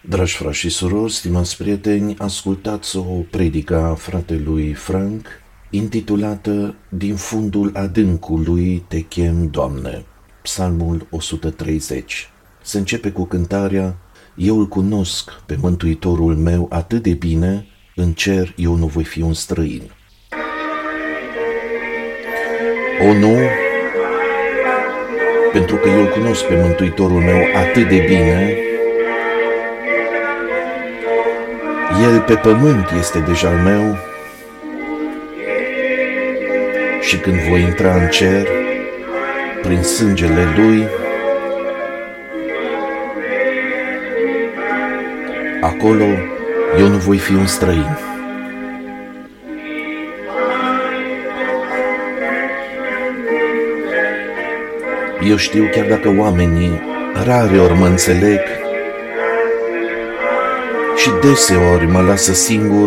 Dragi frați și surori, stimați prieteni, ascultați o predică a fratelui Frank, intitulată Din fundul adâncului te chem, Doamne, Psalmul 130. Se începe cu cântarea: Eu îl cunosc pe Mântuitorul meu atât de bine, în cer eu nu voi fi un străin. O, nu, pentru că eu îl cunosc pe Mântuitorul meu atât de bine, El pe pământ este deja al meu și când voi intra în cer, prin sângele Lui, acolo eu nu voi fi un străin. Eu știu, chiar dacă oamenii rareori mă înțeleg și deseori mă lasă singur,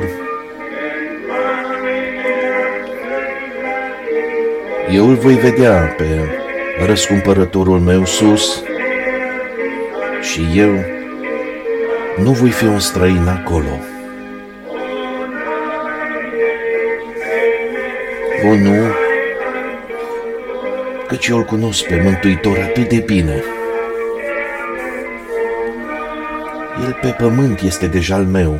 eu îl voi vedea pe răscumpărătorul meu sus și eu nu voi fi un străin acolo. O, nu, căci eu îl cunosc pe Mântuitor atât de bine. El pe pământ este deja al meu.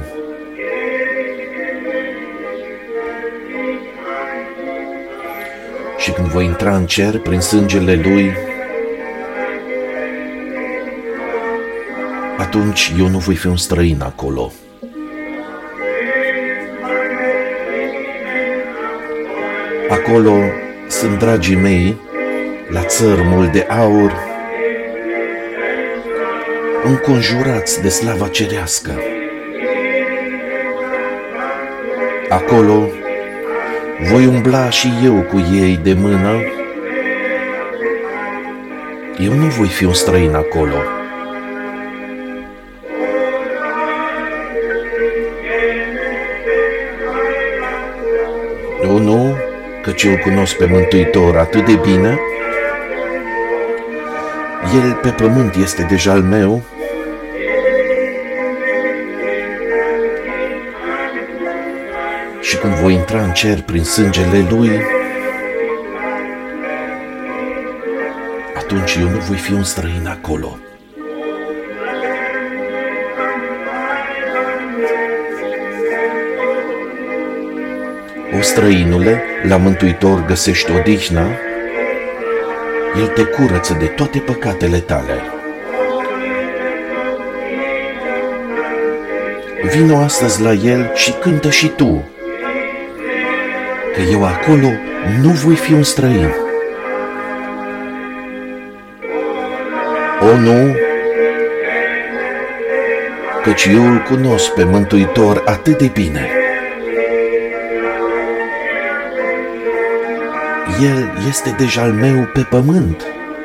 Și când voi intra în cer prin sângele Lui, atunci eu nu voi fi un străin acolo. Acolo sunt dragii mei, la țărmul de aur, înconjurați de slava cerească. Acolo voi umbla și eu cu ei de mână. Eu nu voi fi un străin acolo. O, nu, căci eu cunosc pe Mântuitor atât de bine. El pe pământ este deja al meu și când voi intra în cer prin sângele Lui, atunci eu nu voi fi un străin acolo. O, străinule, la Mântuitor găsești odihna. El te curăță de toate păcatele tale. Vino astăzi la El și cântă și tu, că eu acolo nu voi fi un străin. O, nu, căci eu îl cunosc pe Mântuitor atât de bine. El este deja al meu pe pământ.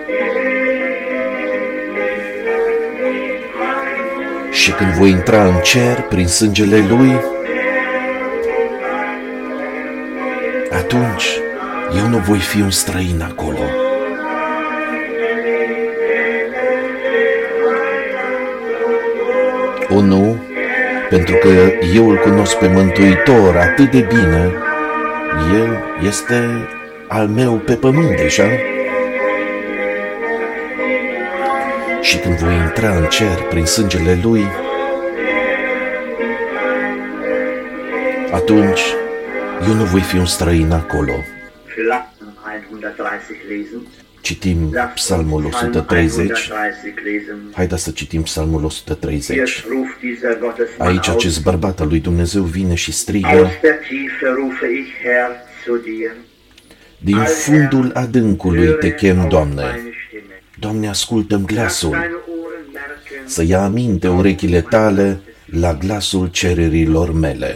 Și când voi intra în cer prin sângele Lui, atunci eu nu voi fi un străin acolo. O, nu, pentru că eu îl cunosc pe Mântuitor atât de bine, El este al meu pe pământ deja. Și când voi intra în cer prin sângele Lui, atunci eu nu voi fi un străin acolo. Citim Psalmul 130. Haideți să citim Psalmul 130. Aici acest bărbat al lui Dumnezeu vine și strigă: Din fundul adâncului te chem, Doamne. Doamne, ascultă-mi glasul. Să ia aminte urechile tale la glasul cererilor mele.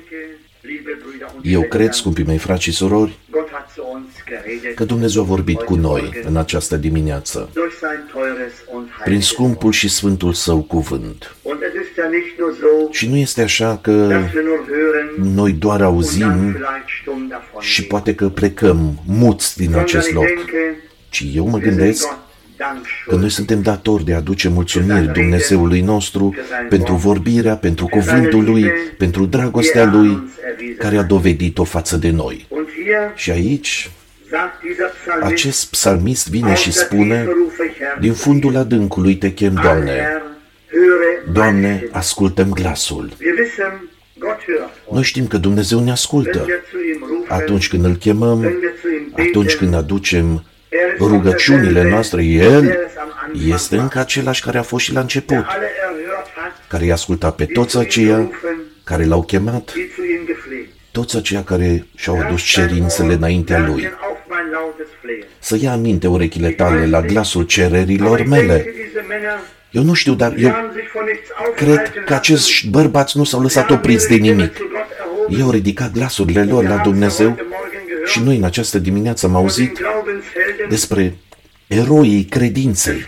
Eu cred, scumpii mei frați și surori, că Dumnezeu a vorbit cu noi în această dimineață prin scumpul și sfântul Său cuvânt. Și nu este așa că noi doar auzim și poate că plecăm muți din acest loc, ci eu mă gândesc că noi suntem datori de a aduce mulțumiri Dumnezeului nostru pentru vorbirea, pentru cuvântul Lui, pentru dragostea Lui, care a dovedit-o față de noi. Și aici, acest psalmist vine și spune, din fundul adâncului te chem, Doamne. Doamne, ascultă-mi glasul. Noi știm că Dumnezeu ne ascultă atunci când îl chemăm, atunci când aducem rugăciunile noastre. El este încă același care a fost și la început, care i-a ascultat pe toți aceia care l-au chemat, toți aceia care și-au adus cerințele înaintea Lui. Să ia aminte urechile tale la glasul cererilor mele. Eu nu știu, dar eu cred că acești bărbați nu s-au lăsat opriți de nimic. Ei au ridicat glasurile lor la Dumnezeu și noi în această dimineață am auzit despre eroii credinței.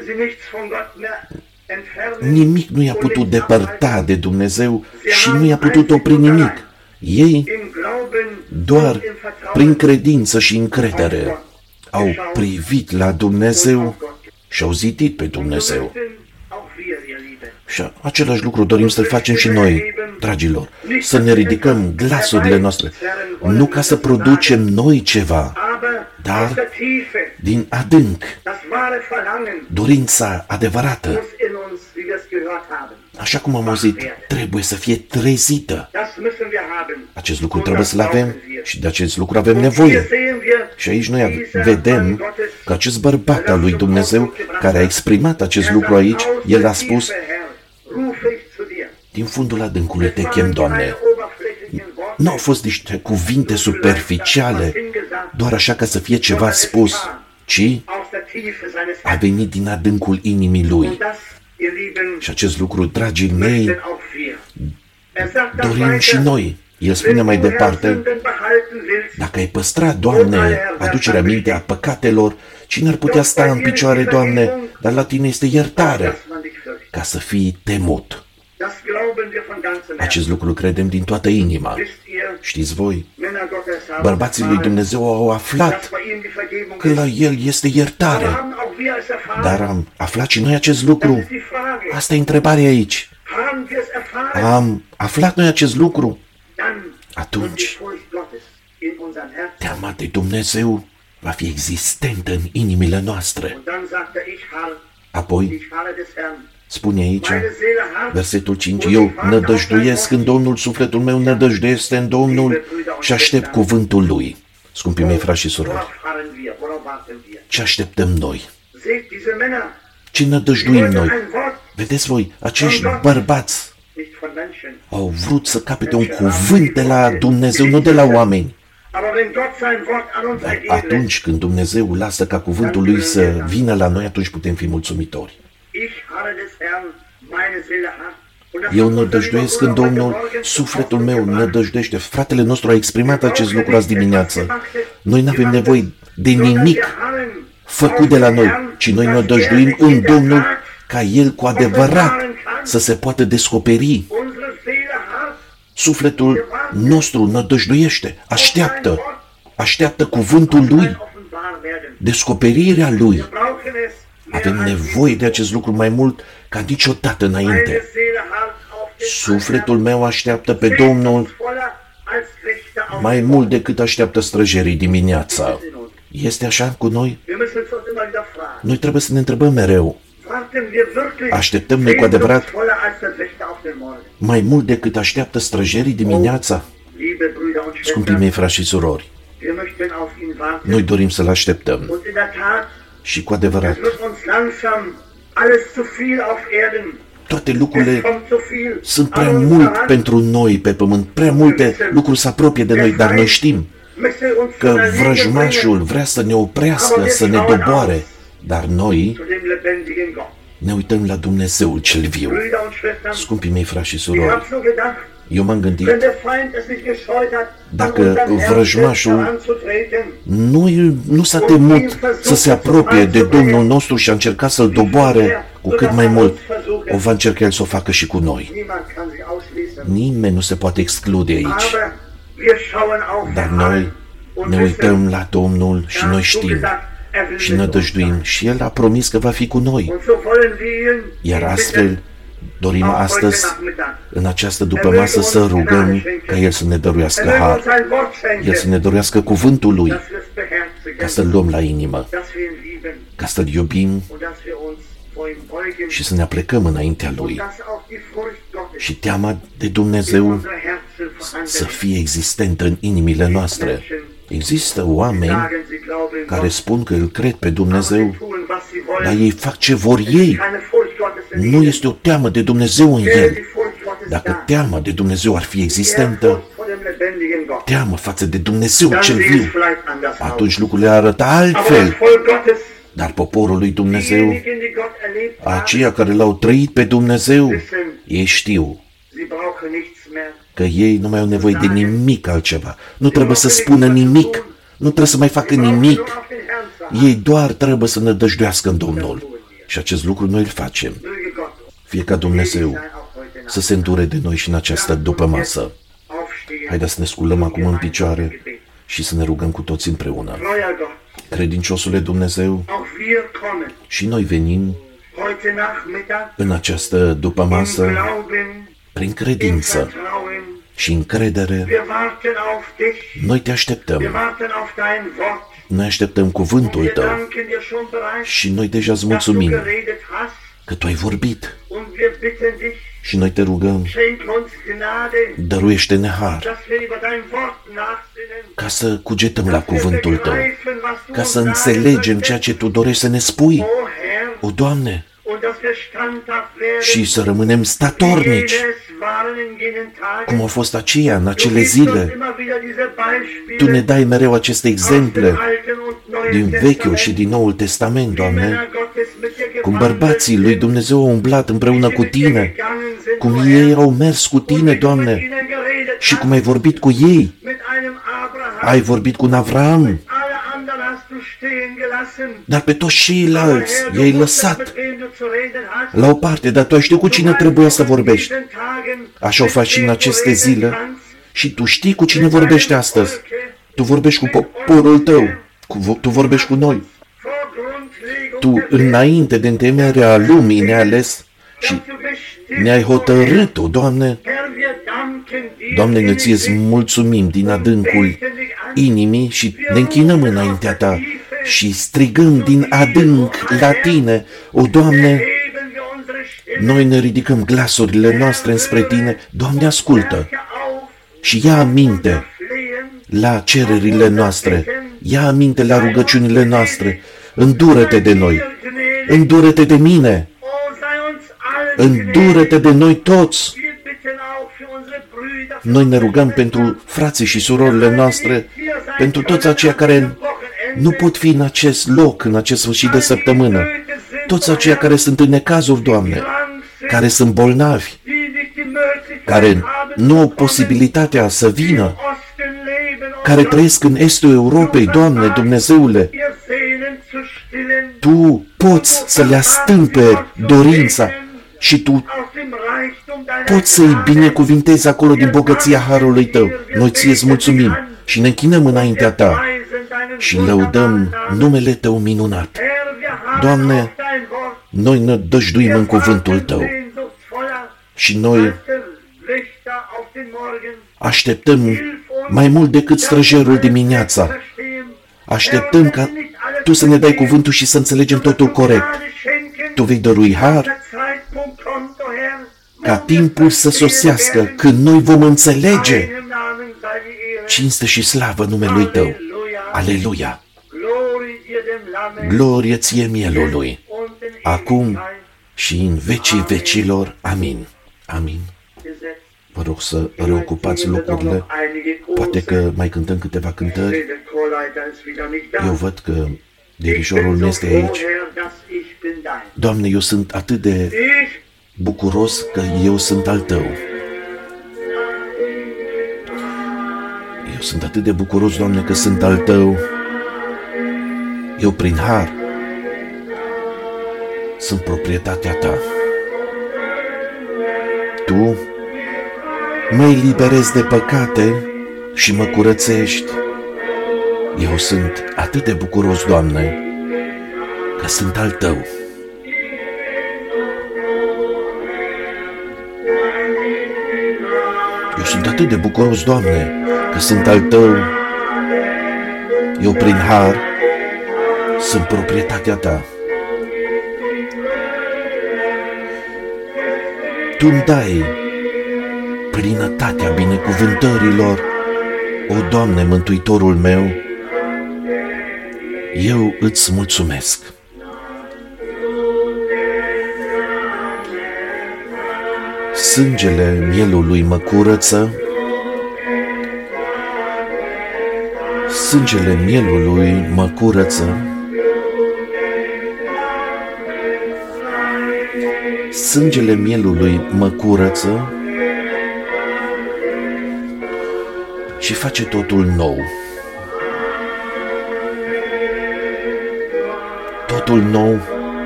Nimic nu i-a putut depărta de Dumnezeu și nu i-a putut opri nimic. Ei, doar prin credință și încredere, au privit la Dumnezeu și au zidit pe Dumnezeu. Și același lucru dorim să-l facem și noi, dragilor, să ne ridicăm glasurile noastre, nu ca să producem noi ceva, dar din adânc, dorința adevărată, așa cum am auzit, trebuie să fie trezită. Acest lucru trebuie să-l avem și de acest lucru avem nevoie. Și aici noi vedem că acest bărbat al lui Dumnezeu, care a exprimat acest lucru aici, el a spus, din fundul adâncului te chem, Doamne. Nu au fost niște cuvinte superficiale, doar așa ca să fie ceva spus, ci a venit din adâncul inimii lui. Și acest lucru, dragii mei, dorim și noi. El spune mai departe, dacă ai păstra, Doamne, aducerea minte a păcatelor, cine ar putea sta în picioare, Doamne, dar la Tine este iertare, ca să fii temut. Acest lucru credem din toată inima. Știți voi, bărbații lui Dumnezeu au aflat că la El este iertare. Dar am aflat și noi acest lucru? Asta e întrebarea aici. Am aflat noi acest lucru? Atunci, teama de Dumnezeu va fi existentă în inimile noastre. Apoi, spune aici, versetul 5, eu nădăjduiesc în Domnul, sufletul meu nădăjduiește în Domnul și aștept cuvântul Lui. Scumpii mei, frați și surori, ce așteptăm noi? Ce nădăjduim noi? Vedeți voi, acești bărbați au vrut să capete un cuvânt de la Dumnezeu, nu de la oameni. Dar atunci când Dumnezeu lasă ca cuvântul Lui să vină la noi, atunci putem fi mulțumitori. Eu nădăjduiesc în Domnul, sufletul meu nădăjduiește. Fratele nostru a exprimat acest lucru azi dimineață. Noi nu avem nevoie de nimic făcut de la noi, ci noi nădăjduim în Domnul ca El cu adevărat să se poată descoperi. Sufletul nostru nădăjduiește, așteaptă cuvântul Lui, descoperirea Lui. Avem nevoie de acest lucru mai mult ca niciodată înainte. Sufletul meu așteaptă pe Domnul mai mult decât așteaptă străjerii dimineața. Este așa cu noi? Noi trebuie să ne întrebăm mereu. Așteptăm noi cu adevărat mai mult decât așteaptă străjerii dimineața? Scumpii mei, frați și surori, noi dorim să-L așteptăm. Și cu adevărat, toate lucrurile sunt prea mult pentru noi pe pământ, prea multe lucruri se apropie de noi, dar noi știm că vrăjmașul vrea să ne oprească, să ne doboare, dar noi ne uităm la Dumnezeul cel viu. Scumpii mei, frați și surori, eu m-am gândit, dacă vrăjmașul nu s-a temut să se apropie de Domnul nostru și a încercat să-L doboare cu cât mai mult, o va încerca El să o facă și cu noi. Nimeni nu se poate exclude aici. Dar noi ne uităm la Domnul și noi știm. și nădăjduim și El a promis că va fi cu noi. Iar astfel dorim astăzi, în această dupămasă, să rugăm ca El să ne dăruiască har, El să ne dăruiască cuvântul Lui, ca să-L luăm la inimă, ca să-L iubim și să ne aplecăm înaintea Lui. Și teama de Dumnezeu să fie existentă în inimile noastre. Există oameni care spun că îl cred pe Dumnezeu, dar ei fac ce vor ei. Nu este o teamă de Dumnezeu în el. Dacă teama de Dumnezeu ar fi existentă, teamă față de Dumnezeu cel viu, atunci lucrurile arătă altfel. Dar poporul lui Dumnezeu, aceia care l-au trăit pe Dumnezeu, ei știu că ei nu mai au nevoie de nimic altceva. Nu trebuie să spună nimic, nu trebuie să mai facă nimic. Ei doar trebuie să nădăjduiască în Domnul. Și acest lucru noi îl facem. Fie ca Dumnezeu să se îndure de noi și în această dupămasă. Haideți să ne sculăm acum în picioare și să ne rugăm cu toți împreună. Credinciosule Dumnezeu, și noi venim în această dupămasă prin credință și încredere. Noi te așteptăm. Noi așteptăm cuvântul Tău și noi deja îți mulțumim că Tu ai vorbit. Și noi te rugăm, dăruiește-ne har, ca să cugetăm la cuvântul Tău, ca să înțelegem ceea ce Tu dorești să ne spui, o Doamne, și să rămânem statornici, cum au fost aceia în acele zile. Tu ne dai mereu aceste exemple din Vechiul și din Noul Testament, Doamne, cum bărbații lui Dumnezeu au umblat împreună cu Tine, cum ei au mers cu Tine, Doamne, și cum ai vorbit cu ei. Ai vorbit cu Avram, dar pe toți ceilalți i-ai lăsat la o parte, dar Tu ai știut cu cine trebuie să vorbești. Așa o faci și în aceste zile și Tu știi cu cine vorbești astăzi. Tu vorbești cu poporul Tău, Tu vorbești cu noi. Tu, înainte de întemeierea lumii, ne-ai ales și ne-ai hotărât-o, Doamne. Doamne, ne Ție-ți mulțumim din adâncul inimii și ne închinăm înaintea Ta și strigăm din adânc la Tine, o Doamne. Noi ne ridicăm glasurile noastre înspre Tine. Doamne, ascultă și ia aminte la cererile noastre, ia aminte la rugăciunile noastre. Îndură-te de noi, îndură-te de mine, îndură-te de noi toți. Noi ne rugăm pentru frații și surorile noastre, pentru toți aceia care nu pot fi în acest loc, în acest sfârșit de săptămână, toți aceia care sunt în necazuri, Doamne, care sunt bolnavi, care nu au posibilitatea să vină, care trăiesc în estul Europei, Doamne, Dumnezeule, Tu poți să le astâmperi dorința și Tu poți să-i binecuvintezi acolo din bogăția harului Tău. Noi Ție-ți mulțumim și ne închinăm înaintea Ta și lăudăm numele Tău minunat. Doamne, noi ne dăjduim în cuvântul Tău și noi așteptăm mai mult decât străjerul dimineața. Așteptăm ca Tu să ne dai cuvântul și să înțelegem totul corect. Tu vei dărui har ca timpul să sosească când noi vom înțelege. Cinste și slavă numelui Tău. Aleluia! Glorie Ție Mielului, acum și în vecii vecilor. Amin. Amin. Vă rog să reocupați locurile. Poate că mai cântăm câteva cântări. Eu văd că dirijorul meu este aici. Doamne, eu sunt atât de bucuros că eu sunt al Tău. Eu sunt atât de bucuros, Doamne, că sunt al Tău. Eu, prin har, sunt proprietatea Ta. Tu mă eliberezi de păcate și mă curățești. Eu sunt atât de bucuros, Doamne, că sunt al Tău. Eu sunt atât de bucuros, Doamne, că sunt al Tău. Eu, prin har, sunt proprietatea Ta. Tu îmi dai plinătatea binecuvântărilor, o, Doamne, Mântuitorul meu, eu îți mulțumesc. Sângele mielului mă curăță, sângele mielului mă curăță, sângele mielului mă curăță și face totul nou. Totul nou.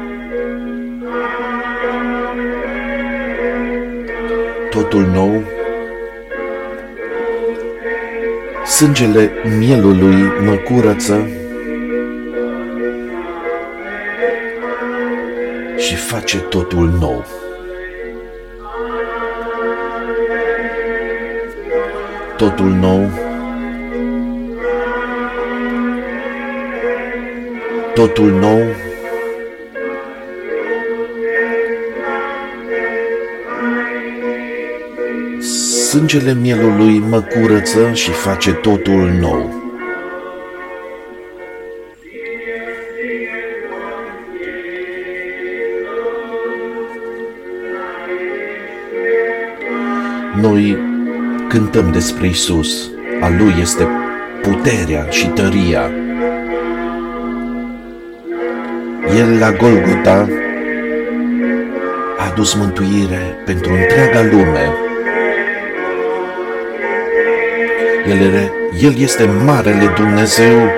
Totul nou. Sângele mielului mă curăță și face totul nou. Totul nou. Totul nou. Sângele mielului mă curăță și face totul nou. Noi cântăm despre Iisus, a Lui este puterea și tăria. El la Golgota a adus mântuire pentru întreaga lume. El este Marele Dumnezeu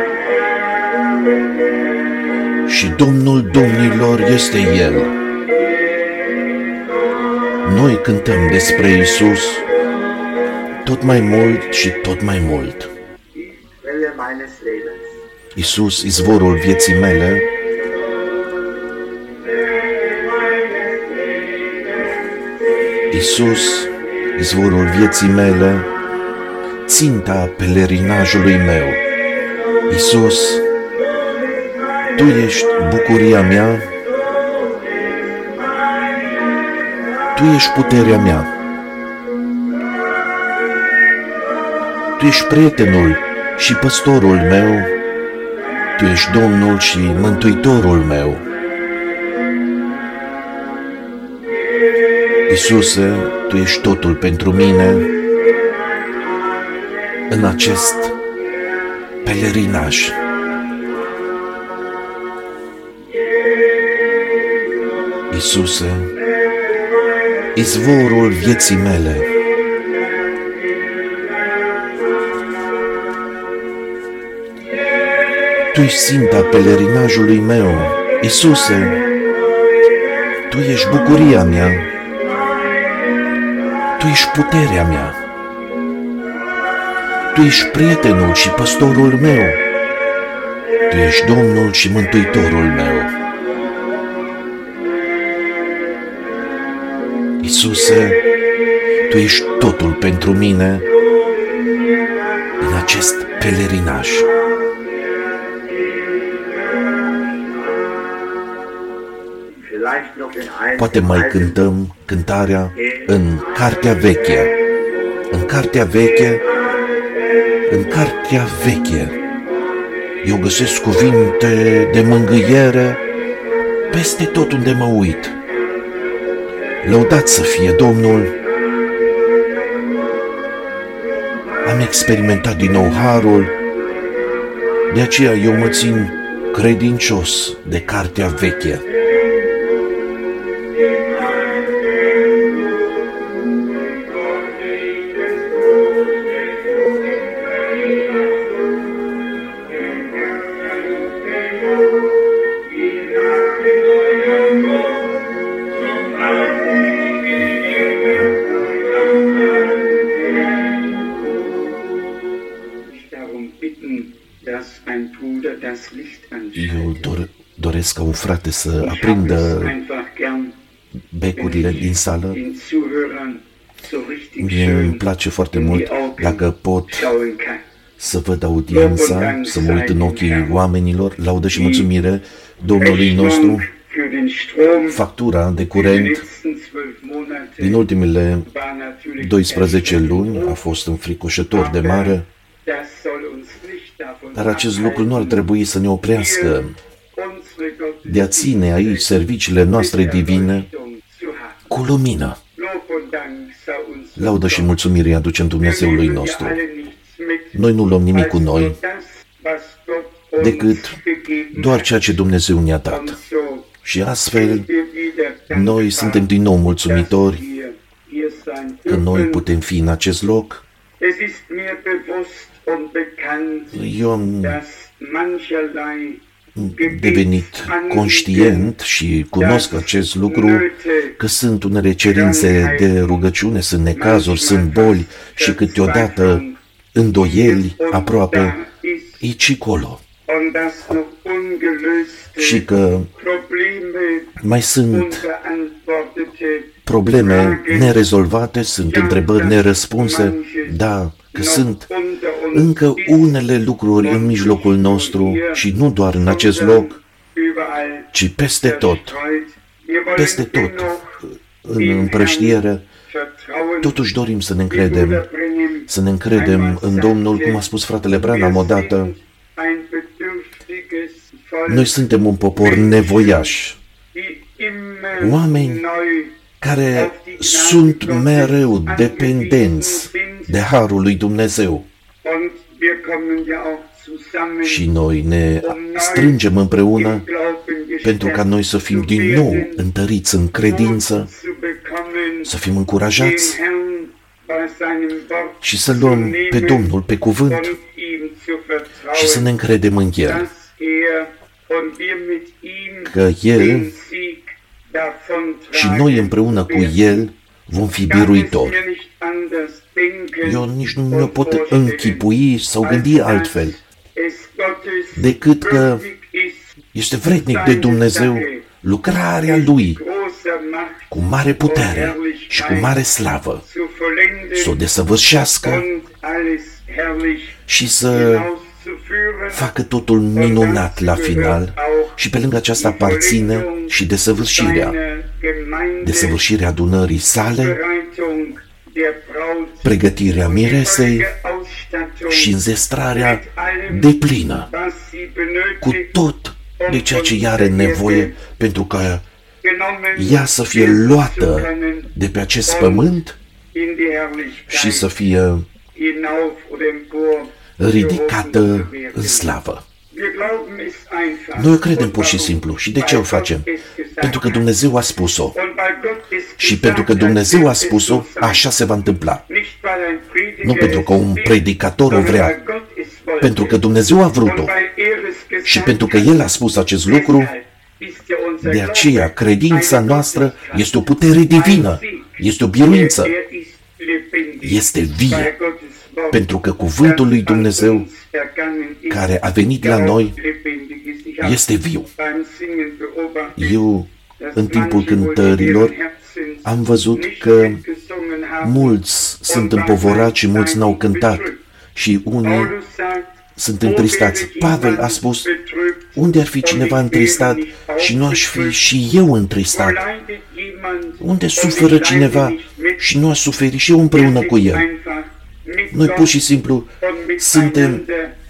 și Domnul Domnilor este El. Noi cântăm despre Iisus tot mai mult și tot mai mult. Iisus, izvorul vieții mele, Iisus, izvorul vieții mele, ținta pelerinajului meu. Iisus, Tu ești bucuria mea, Tu ești puterea mea, Tu ești prietenul și păstorul meu, Tu ești Domnul și Mântuitorul meu. Iisuse, Tu ești totul pentru mine în acest pelerinaj. Iisuse, izvorul vieții mele, Tu ești ținta pelerinajului meu. Iisuse, Tu ești bucuria mea, Tu ești puterea mea, Tu ești prietenul și păstorul meu, Tu ești Domnul și Mântuitorul meu. Iisuse, Tu ești totul pentru mine în acest pelerinaj. Poate mai cântăm cântarea în Cartea Veche. În Cartea Veche, în Cartea Veche, eu găsesc cuvinte de mângâiere peste tot unde mă uit. Lăudat să fie Domnul! Am experimentat din nou harul, de aceea eu mă țin credincios de Cartea Veche. doresc ca un frate să aprindă becurile din sală. Mie îmi place foarte mult dacă pot să văd audiența, să mă uit în ochii oamenilor, laudă și mulțumire Domnului nostru. Factura de curent din ultimele 12 luni a fost înfricoșător de mare, dar acest lucru nu ar trebui să ne oprească de a ține aici serviciile noastre divine cu lumină. Laudă și mulțumire aducem Dumnezeului nostru. Noi nu luăm nimic cu noi, decât doar ceea ce Dumnezeu ne-a dat. Și astfel, noi suntem din nou mulțumitori că noi putem fi în acest loc. Eu am devenit conștient și cunosc acest lucru, că sunt unele cerințe de rugăciune, sunt necazuri, sunt boli și câteodată îndoieli aproape aici și colo. Și că mai sunt probleme nerezolvate, sunt întrebări nerăspunse, da, că sunt încă unele lucruri în mijlocul nostru și nu doar în acest loc, ci peste tot în împrăștiere. Totuși dorim să ne încredem în Domnul, cum a spus fratele Branham odată. Noi suntem un popor nevoiaș, oameni care sunt mereu dependenți de harul lui Dumnezeu. Și noi ne strângem împreună pentru ca noi să fim din nou întăriți în credință, să fim încurajați și să luăm pe Domnul pe cuvânt și să ne încredem în El, că El și noi împreună cu El vom fi biruitori. Eu nici nu mă pot închipui sau gândi altfel decât că este vrednic de Dumnezeu lucrarea Lui cu mare putere și cu mare slavă, să o desăvârșească și să facă totul minunat la final. Și pe lângă aceasta aparține și desăvârșirea adunării sale, pregătirea miresei și înzestrarea deplină cu tot de ceea ce ea are nevoie pentru ca ea să fie luată de pe acest pământ și să fie ridicată în slavă. Noi o credem pur și simplu. Și de ce o facem? Pentru că Dumnezeu a spus-o. Și pentru că Dumnezeu a spus-o, așa se va întâmpla. Nu pentru că un predicator o vrea, pentru că Dumnezeu a vrut-o. Și pentru că El a spus acest lucru, de aceea credința noastră este o putere divină, este o biruință, este vie. Pentru că cuvântul lui Dumnezeu care a venit la noi este viu. Eu, în timpul cântărilor, am văzut că mulți sunt împovorați și mulți n-au cântat și unii sunt întristați. Pavel a spus, unde ar fi cineva întristat și nu aș fi și eu întristat? Unde suferă cineva și nu aș suferi și eu împreună cu el? Noi pur și simplu suntem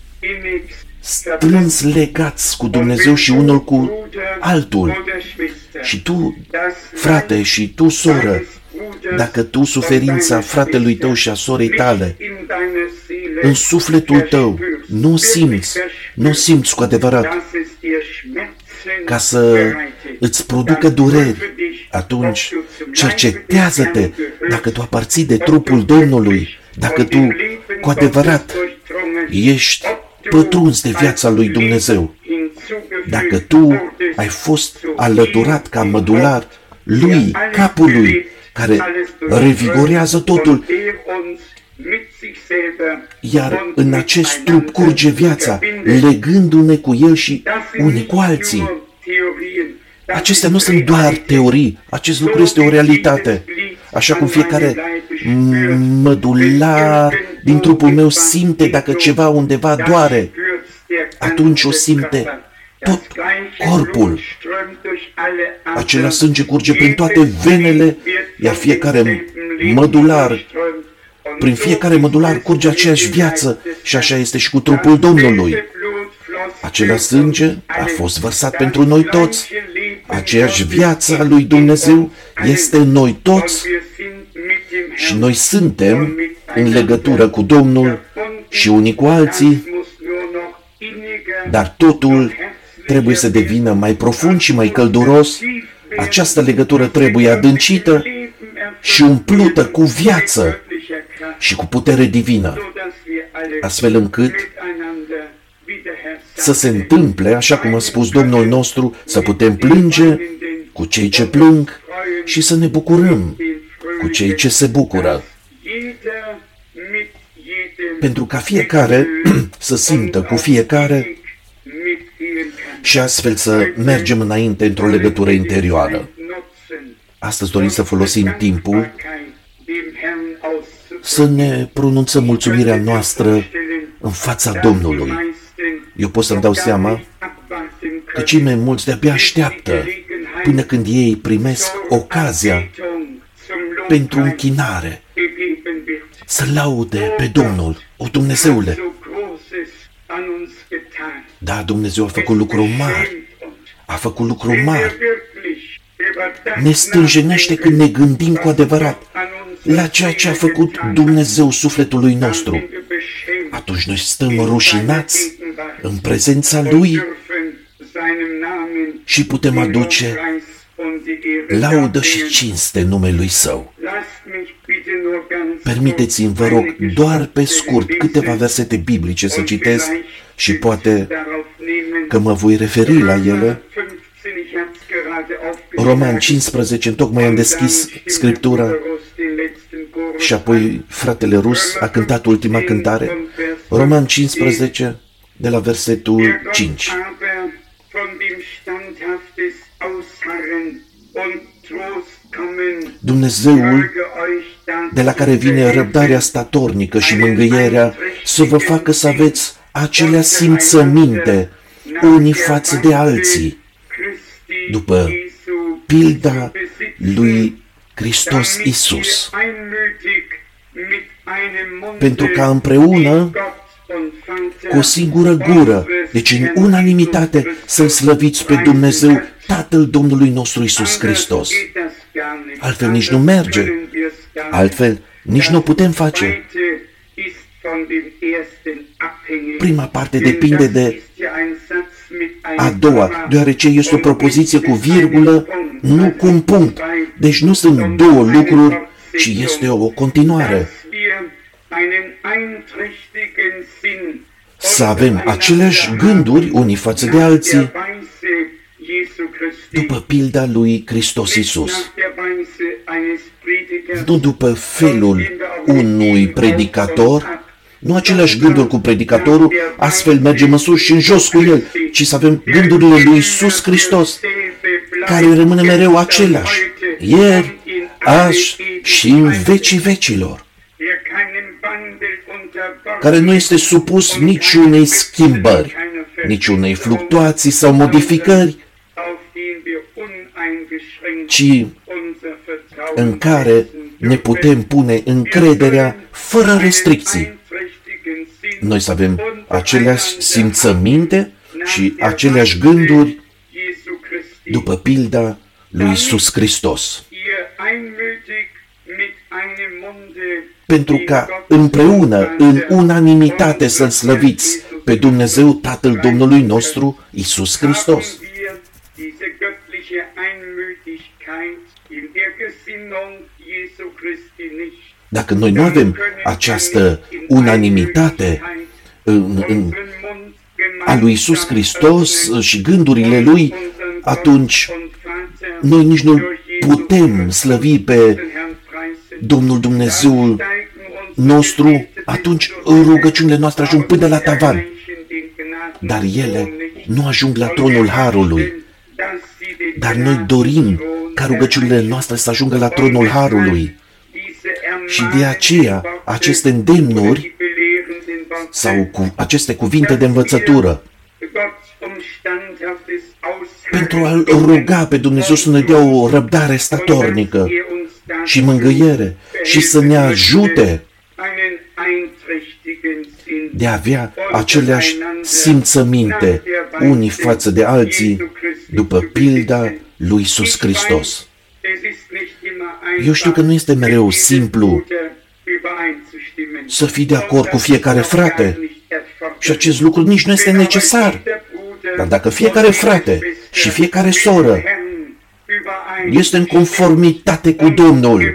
strâns legați cu Dumnezeu și unul cu altul. Și tu, frate, și tu, soră, dacă tu suferința fratelui tău și a sorei tale în sufletul tău nu simți cu adevărat ca să îți producă dureri, atunci cercetează-te dacă tu aparții de trupul Domnului, dacă tu cu adevărat ești pătruns de viața lui Dumnezeu, dacă tu ai fost alăturat ca mădular lui, capului, care revigorează totul, iar în acest trup curge viața, legându-ne cu el și unii cu alții. Acestea nu sunt doar teorii, acest lucru este o realitate. Așa cum fiecare mădular din trupul meu simte dacă ceva undeva doare, atunci o simte tot corpul. Acela sânge curge prin toate venele, iar prin fiecare mădular curge aceeași viață și așa este și cu trupul Domnului. Acela sânge a fost vărsat pentru noi toți. Aceeași viață a lui Dumnezeu este în noi toți și noi suntem în legătură cu Domnul și unii cu alții, dar totul trebuie să devină mai profund și mai călduros. Această legătură trebuie adâncită și umplută cu viață și cu putere divină, astfel încât să se întâmple, așa cum a spus Domnul nostru, să putem plânge cu cei ce plâng și să ne bucurăm cu cei ce se bucură. Pentru ca fiecare să simtă cu fiecare și astfel să mergem înainte într-o legătură interioară. Astăzi dorim să folosim timpul să ne pronunțăm mulțumirea noastră în fața Domnului. Eu pot să-mi dau seama că cei mai mulți de-abia așteaptă până când ei primesc ocazia pentru închinare, să laude pe Domnul. O, Dumnezeule! Da, Dumnezeu a făcut lucruri mari. A făcut lucruri mari. Ne stânjenește când ne gândim cu adevărat la ceea ce a făcut Dumnezeu sufletului nostru. Atunci noi stăm rușinați în prezența Lui și putem aduce laudă și cinste numelui Său. Permiteți-mi, vă rog, doar pe scurt câteva versete biblice să citesc și poate că mă voi referi la ele. Roman 15, tocmai am deschis Scriptura și apoi fratele Rus a cântat ultima cântare. Roman 15, de la versetul 5. Dumnezeul de la care vine răbdarea statornică și mângâierea să vă facă să aveți acelea simțăminte unii față de alții, după pilda lui Hristos Iisus, pentru ca împreună, cu o singură gură, deci în unanimitate, să-L slăviți pe Dumnezeu, Tatăl Domnului nostru Iisus Hristos. Altfel nici nu merge, altfel nici nu putem face. Prima parte depinde de a doua, deoarece este o propoziție cu virgulă, nu cu un punct. Deci nu sunt două lucruri, ci este o continuare. Să avem aceleași gânduri unii față de alții, după pilda lui Hristos Iisus. Nu după felul unui predicator, nu aceleași gânduri cu predicatorul, astfel mergem în sus și în jos cu el, ci să avem gândurile lui Iisus Hristos, care rămâne mereu același, ieri, azi și în vecii vecilor, care nu este supus niciunei schimbări, niciunei fluctuații sau modificări, ci în care ne putem pune încrederea fără restricții. Noi să avem aceleași simțăminte și aceleași gânduri după pilda lui Iisus Hristos. Pentru ca împreună, în unanimitate, să-L slăviți pe Dumnezeu, Tatăl Domnului nostru, Iisus Hristos. Dacă noi nu avem această unanimitate a lui Iisus Hristos și gândurile Lui, atunci noi nici nu putem slăvi pe Domnul Dumnezeul nostru, atunci rugăciunile noastre ajung până la tavan. Dar ele nu ajung la tronul Harului, dar noi dorim ca rugăciunile noastre să ajungă la tronul Harului. Și de aceea, aceste îndemnuri sau aceste cuvinte de învățătură, pentru a ruga pe Dumnezeu să ne dea o răbdare statornică și mângâiere și să ne ajute de a avea aceleași simțăminte unii față de alții după pilda lui Iisus Hristos. Eu știu că nu este mereu simplu să fii de acord cu fiecare frate și acest lucru nici nu este necesar. Dar dacă fiecare frate și fiecare soră este în conformitate cu Domnul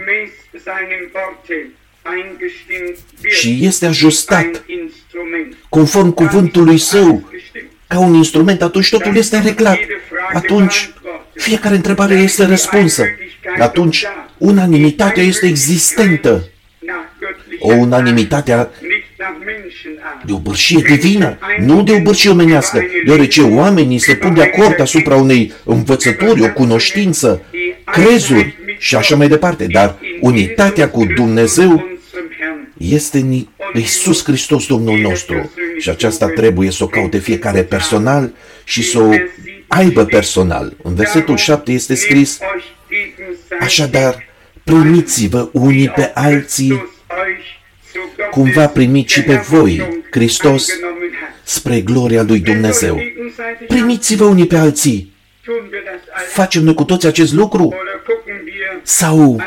și este ajustat conform cuvântului Său ca un instrument, atunci totul este reglat. Atunci fiecare întrebare este răspunsă. Atunci unanimitatea este existentă. O unanimitate de o bărșie divină, nu de o bărșie omenească, deoarece oamenii se pun de acord asupra unei învățături, o cunoștință, crezuri și așa mai departe, dar unitatea cu Dumnezeu este în Iisus Hristos, Domnul nostru, și aceasta trebuie să o caute fiecare personal și să o aibă personal. În versetul 7 este scris: așadar, primiți-vă unii pe alții cum v-a primit și pe voi Hristos spre gloria lui Dumnezeu. Primiți-vă unii pe alții. Facem noi cu toți acest lucru? Sau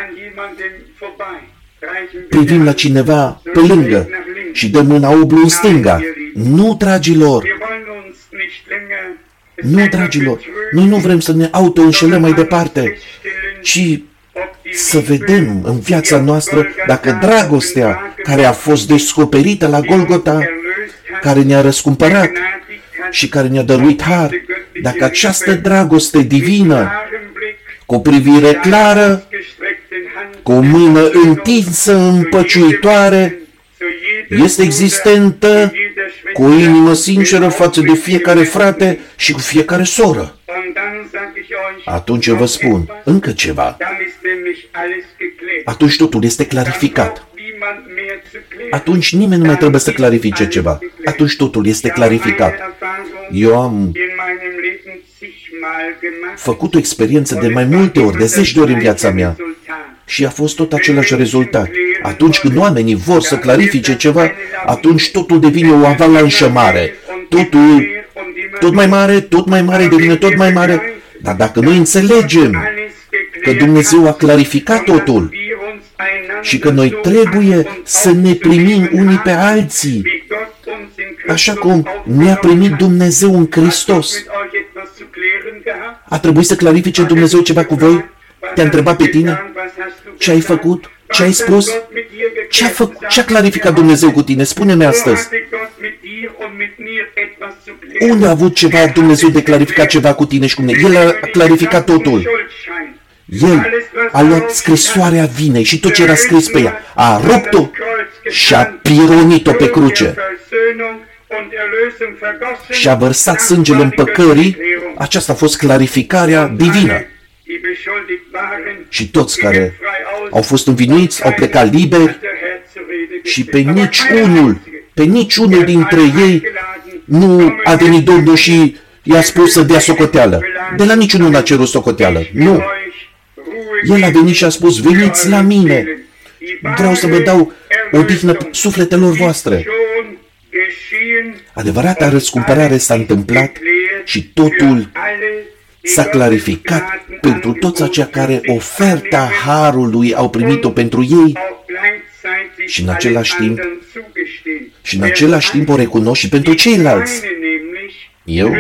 privim la cineva pe lângă și dăm mâna oblu în stânga? Nu, dragilor! Nu, dragilor! Noi nu vrem să ne auto-înșelăm mai departe, ci să vedem în viața noastră dacă dragostea care a fost descoperită la Golgota, care ne-a răscumpărat și care ne-a dăruit har, dacă această dragoste divină, cu o privire clară, cu o mână întinsă, împăciuitoare, este existentă, cu o inimă sinceră față de fiecare frate și cu fiecare soră. Atunci eu vă spun încă ceva. Atunci totul este clarificat. Atunci nimeni nu mai trebuie să clarifice ceva. Atunci totul este clarificat. Eu am făcut o experiență de mai multe ori, de 10 de ori în viața mea. Și a fost tot același rezultat. Atunci când oamenii vor să clarifice ceva, atunci totul devine o avalanșă mare. Totul tot mai mare devine tot mai mare. Dar dacă noi înțelegem că Dumnezeu a clarificat totul și că noi trebuie să ne primim unii pe alții, așa cum ne-a primit Dumnezeu în Hristos, a trebuit să clarifice Dumnezeu ceva cu voi? Te-a întrebat pe tine? Ce ai făcut? Ce ai spus? Ce a clarificat Dumnezeu cu tine? Spune-mi astăzi. Unde a avut ceva Dumnezeu de clarificat ceva cu tine și cu mine? El a clarificat totul. El a luat scrisoarea vinei și tot ce era scris pe ea. A rupt-o și a pironit-o pe cruce. Și a vărsat sângele împăcării. Aceasta a fost clarificarea divină. Și toți care au fost învinuiți au plecat liberi și pe niciunul dintre ei nu a venit Domnul și i-a spus să dea socoteală. De la niciunul n-a cerut socoteală. Nu. El a venit și a spus: veniți la mine. Vreau să vă dau odihnă sufletelor voastre. Adevărata răscumpărare s-a întâmplat și totul s-a clarificat pentru toți aceia care oferta harului au primit-o pentru ei și în același timp o recunosc și pentru ceilalți. Eu,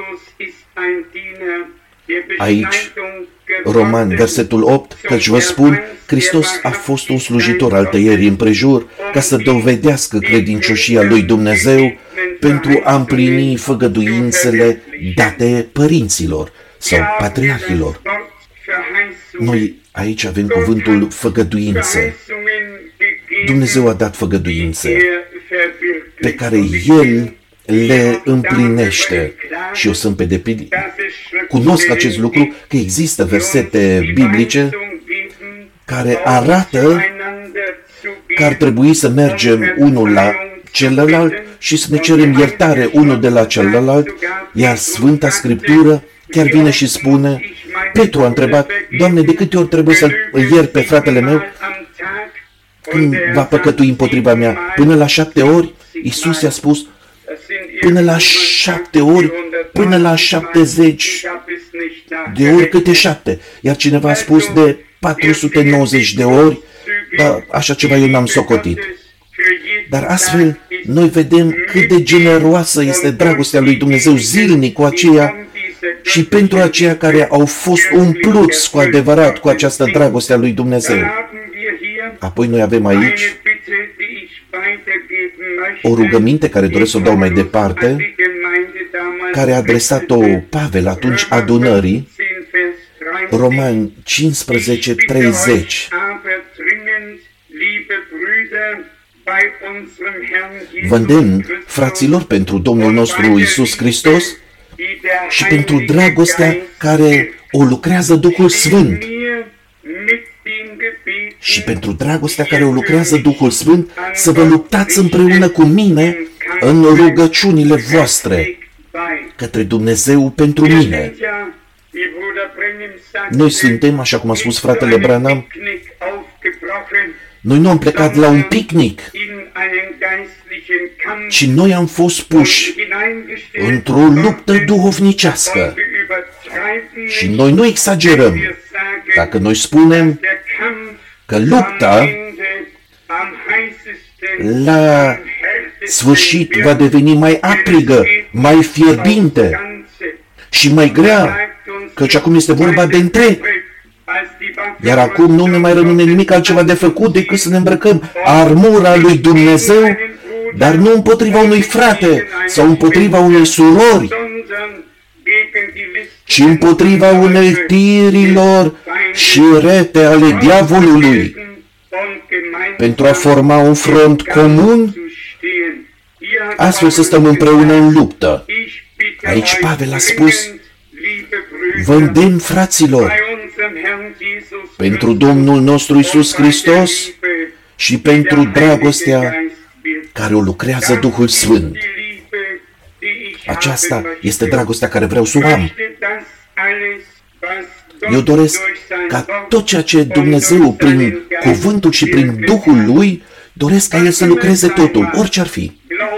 aici, Roman, versetul 8, căci vă spun, Hristos a fost un slujitor al tăierii împrejur ca să dovedească credincioșia lui Dumnezeu pentru a împlini făgăduințele date părinților sau patriarhilor. Noi aici avem cuvântul făgăduințe. Dumnezeu a dat făgăduințe pe care El le împlinește și eu sunt pe deplin cunosc acest lucru, că există versete biblice care arată că ar trebui să mergem unul la celălalt și să ne cerem iertare unul de la celălalt, iar Sfânta Scriptură chiar vine și spune, Petru a întrebat, Doamne, de câte ori trebuie să-l iert pe fratele meu când va păcătui împotriva mea? Până la 7 ori? Iisus i-a spus, până la 7 ori, până la 70 de ori câte 7. Iar cineva a spus de 490 de ori, dar așa ceva eu n-am socotit. Dar astfel, noi vedem cât de generoasă este dragostea lui Dumnezeu zilnic cu aceia și pentru aceia care au fost umpluți cu adevărat cu această dragoste a lui Dumnezeu. Apoi noi avem aici o rugăminte care doresc să o dau mai departe, care a adresat-o Pavel atunci adunării, Romani 15:30. Vă îndemn, fraților, pentru Domnul nostru Iisus Hristos și pentru dragostea care o lucrează Duhul Sfânt. Și pentru dragostea care o lucrează Duhul Sfânt, să vă luptați împreună cu mine în rugăciunile voastre către Dumnezeu pentru mine. Noi suntem, așa cum a spus fratele Branham, noi nu am plecat la un picnic, ci noi am fost puși într-o luptă duhovnicească. Și noi nu exagerăm dacă noi spunem că lupta la sfârșit va deveni mai aprigă, mai fierbinte și mai grea, căci acum este vorba de întreg. Iar acum nu ne mai rămâne nimic altceva de făcut decât să ne îmbrăcăm armura lui Dumnezeu, dar nu împotriva unui frate sau împotriva unei surori, ci împotriva uneltirilor și rete ale diavolului, pentru a forma un front comun, astfel să stăm împreună în luptă. Aici Pavel a spus, vă îndemn, fraților, pentru Domnul nostru Iisus Hristos și pentru dragostea care o lucrează Duhul Sfânt. Aceasta este dragostea care vreau să o am. Eu doresc ca tot ceea ce Dumnezeu, prin cuvântul și prin Duhul Lui, doresc ca El să lucreze totul, orice ar fi.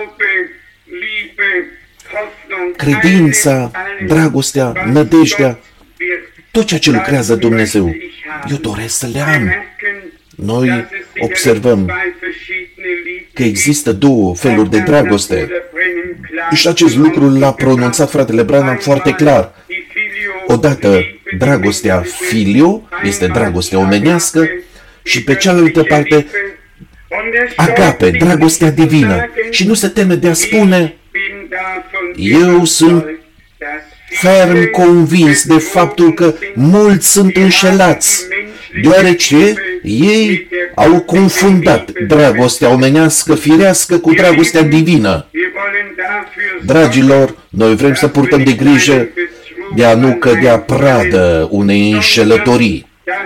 Credința, dragostea, nădejdea, tot ceea ce lucrează Dumnezeu, eu doresc să le am. Noi observăm că există două feluri de dragoste. Și acest lucru l-a pronunțat fratele Branham foarte clar. Odată, dragostea filio este dragostea omenească și pe cealaltă parte, agape, dragostea divină. Și nu se teme de a spune, eu sunt ferm convins de faptul că mulți sunt înșelați, deoarece ei au confundat dragostea omenească, firească, cu dragostea divină. Dragilor, noi vrem să purtăm de grijă de a nu cădea pradă unei înșelătorii,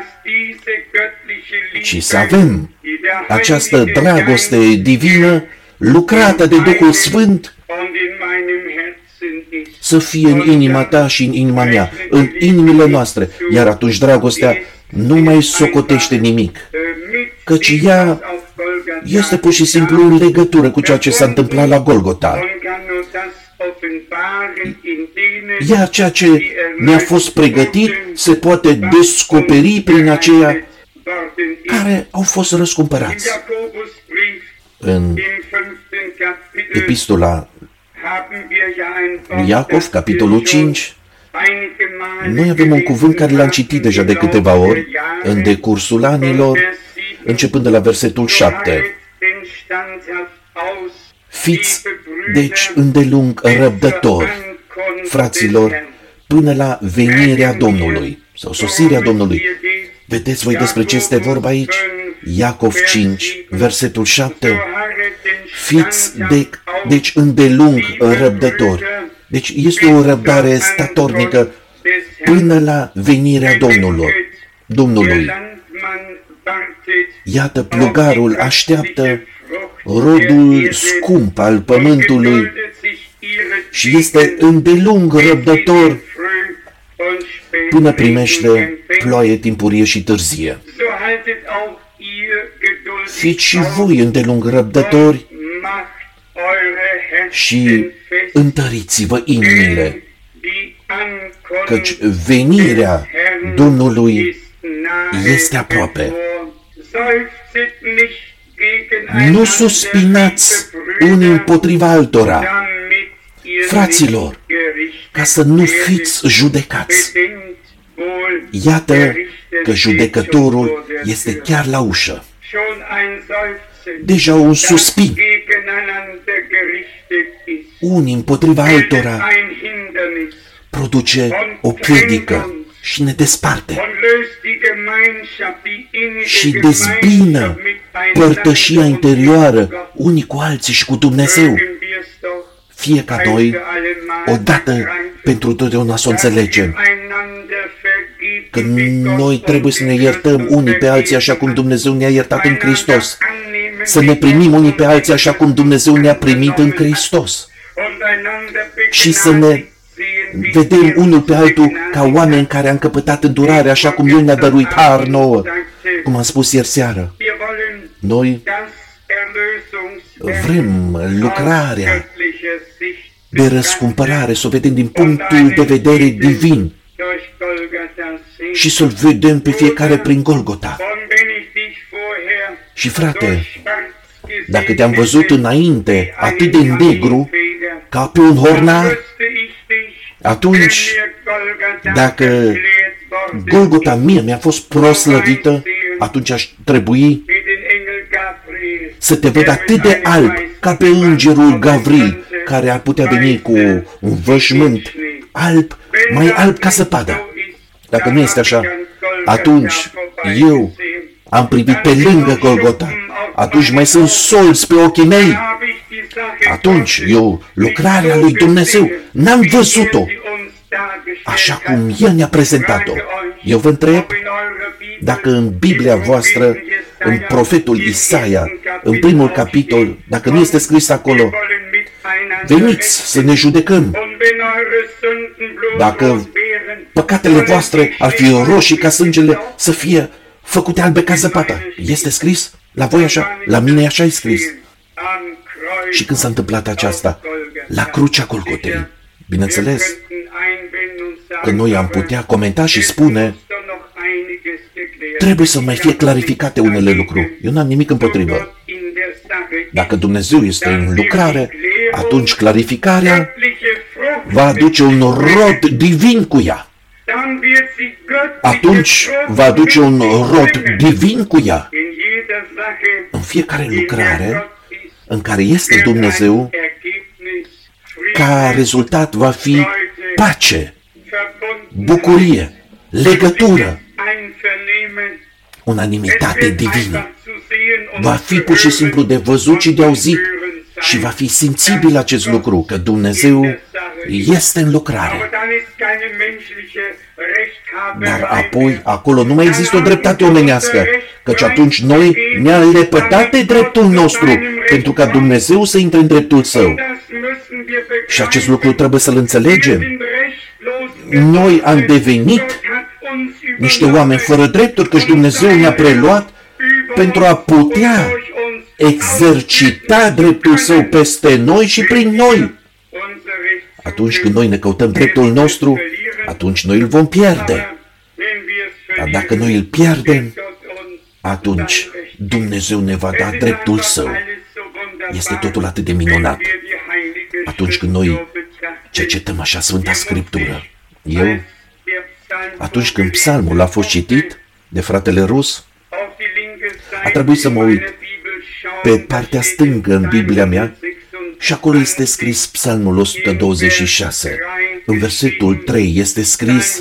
ci să avem această dragoste divină lucrată de Duhul Sfânt să fie în inima ta și în inima mea, în inimile noastre, iar atunci dragostea nu mai socotește nimic, căci ea este pur și simplu în legătură cu ceea ce s-a întâmplat la Golgota. Iar ceea ce ne-a fost pregătit se poate descoperi prin aceia care au fost răscumpărați. În epistola lui Iacov, capitolul 5, noi avem un cuvânt care l-am citit deja de câteva ori în decursul anilor, începând de la versetul 7. Fiți, deci, îndelung răbdători, fraților, până la venirea Domnului sau sosirea Domnului. Vedeți voi despre ce este vorba aici? Iacov 5, versetul 7. Fiți, deci, îndelung răbdători. Deci este o răbdare statornică până la venirea Domnului. Iată, plugarul așteaptă rodul scump al pământului și este îndelung răbdător până primește ploaie timpurie și târzie. Fiți și voi îndelung răbdători și întăriți-vă inimile, căci venirea Domnului este aproape. Nu suspinați unii împotriva altora, fraților, ca să nu fiți judecați. Iată că judecătorul este chiar la ușă. Deja un suspin. Unii împotriva altora produce o piedică și ne desparte și dezbină părtășia interioară unii cu alții și cu Dumnezeu. Fie ca noi, odată pentru totdeauna să o înțelegem, că noi trebuie să ne iertăm unii pe alții așa cum Dumnezeu ne-a iertat în Hristos. Să ne primim unii pe alții așa cum Dumnezeu ne-a primit în Hristos. Și să ne vedem unul pe altul ca oameni care am căpătat îndurare așa cum El ne-a dăruit har nouă. Cum am spus ieri seară, noi vrem lucrarea de răscumpărare, să o vedem din punctul de vedere divin și să-L vedem pe fiecare prin Golgota. Și frate, dacă te-am văzut înainte atât de negru ca pe un hornar, atunci, dacă Golgota mie mi-a fost proslăvită, atunci aș trebui să te văd atât de alb ca pe îngerul Gavril, care ar putea veni cu un veșmânt alb, mai alb ca zăpada. Dacă nu este așa, atunci eu am privit pe lângă Golgota, atunci mai sunt solzi pe ochii mei. Atunci eu, lucrarea lui Dumnezeu, n-am văzut-o așa cum El ne-a prezentat-o. Eu vă întreb dacă în Biblia voastră, în profetul Isaia, în primul capitol, dacă nu este scris acolo, veniți să ne judecăm. Dacă păcatele voastre ar fi roșii ca sângele, să fie făcute albe ca zăpada. Este scris? La voi așa? La mine așa e scris. Și când s-a întâmplat aceasta? La crucea Golgotei. Bineînțeles că noi am putea comenta și spune, trebuie să mai fie clarificate unele lucruri. Eu n-am nimic împotrivă. Dacă Dumnezeu este în lucrare, atunci clarificarea va aduce un rod divin cu ea. Atunci va aduce un rod divin cu ea. În fiecare lucrare în care este Dumnezeu, ca rezultat va fi pace, bucurie, legătură, unanimitate divină. Va fi pur și simplu de văzut și de auzit și va fi simțibil acest lucru, că Dumnezeu este în lucrare. Dar apoi, acolo nu mai există o dreptate omenească, căci atunci noi ne-a lepădat de dreptul nostru, pentru ca Dumnezeu să intre în dreptul Său. Și acest lucru trebuie să-l înțelegem. Noi am devenit niște oameni fără drepturi, căci Dumnezeu ne-a preluat pentru a putea exercita dreptul Său peste noi și prin noi. Atunci când noi ne căutăm dreptul nostru, atunci noi îl vom pierde. Dar dacă noi îl pierdem, atunci Dumnezeu ne va da dreptul Său. Este totul atât de minunat. Atunci când noi cercetăm așa Sfânta Scriptură, atunci când psalmul a fost citit de fratele Rus, a trebuit să mă uit pe partea stângă în Biblia mea și acolo este scris psalmul 126. În versetul 3 este scris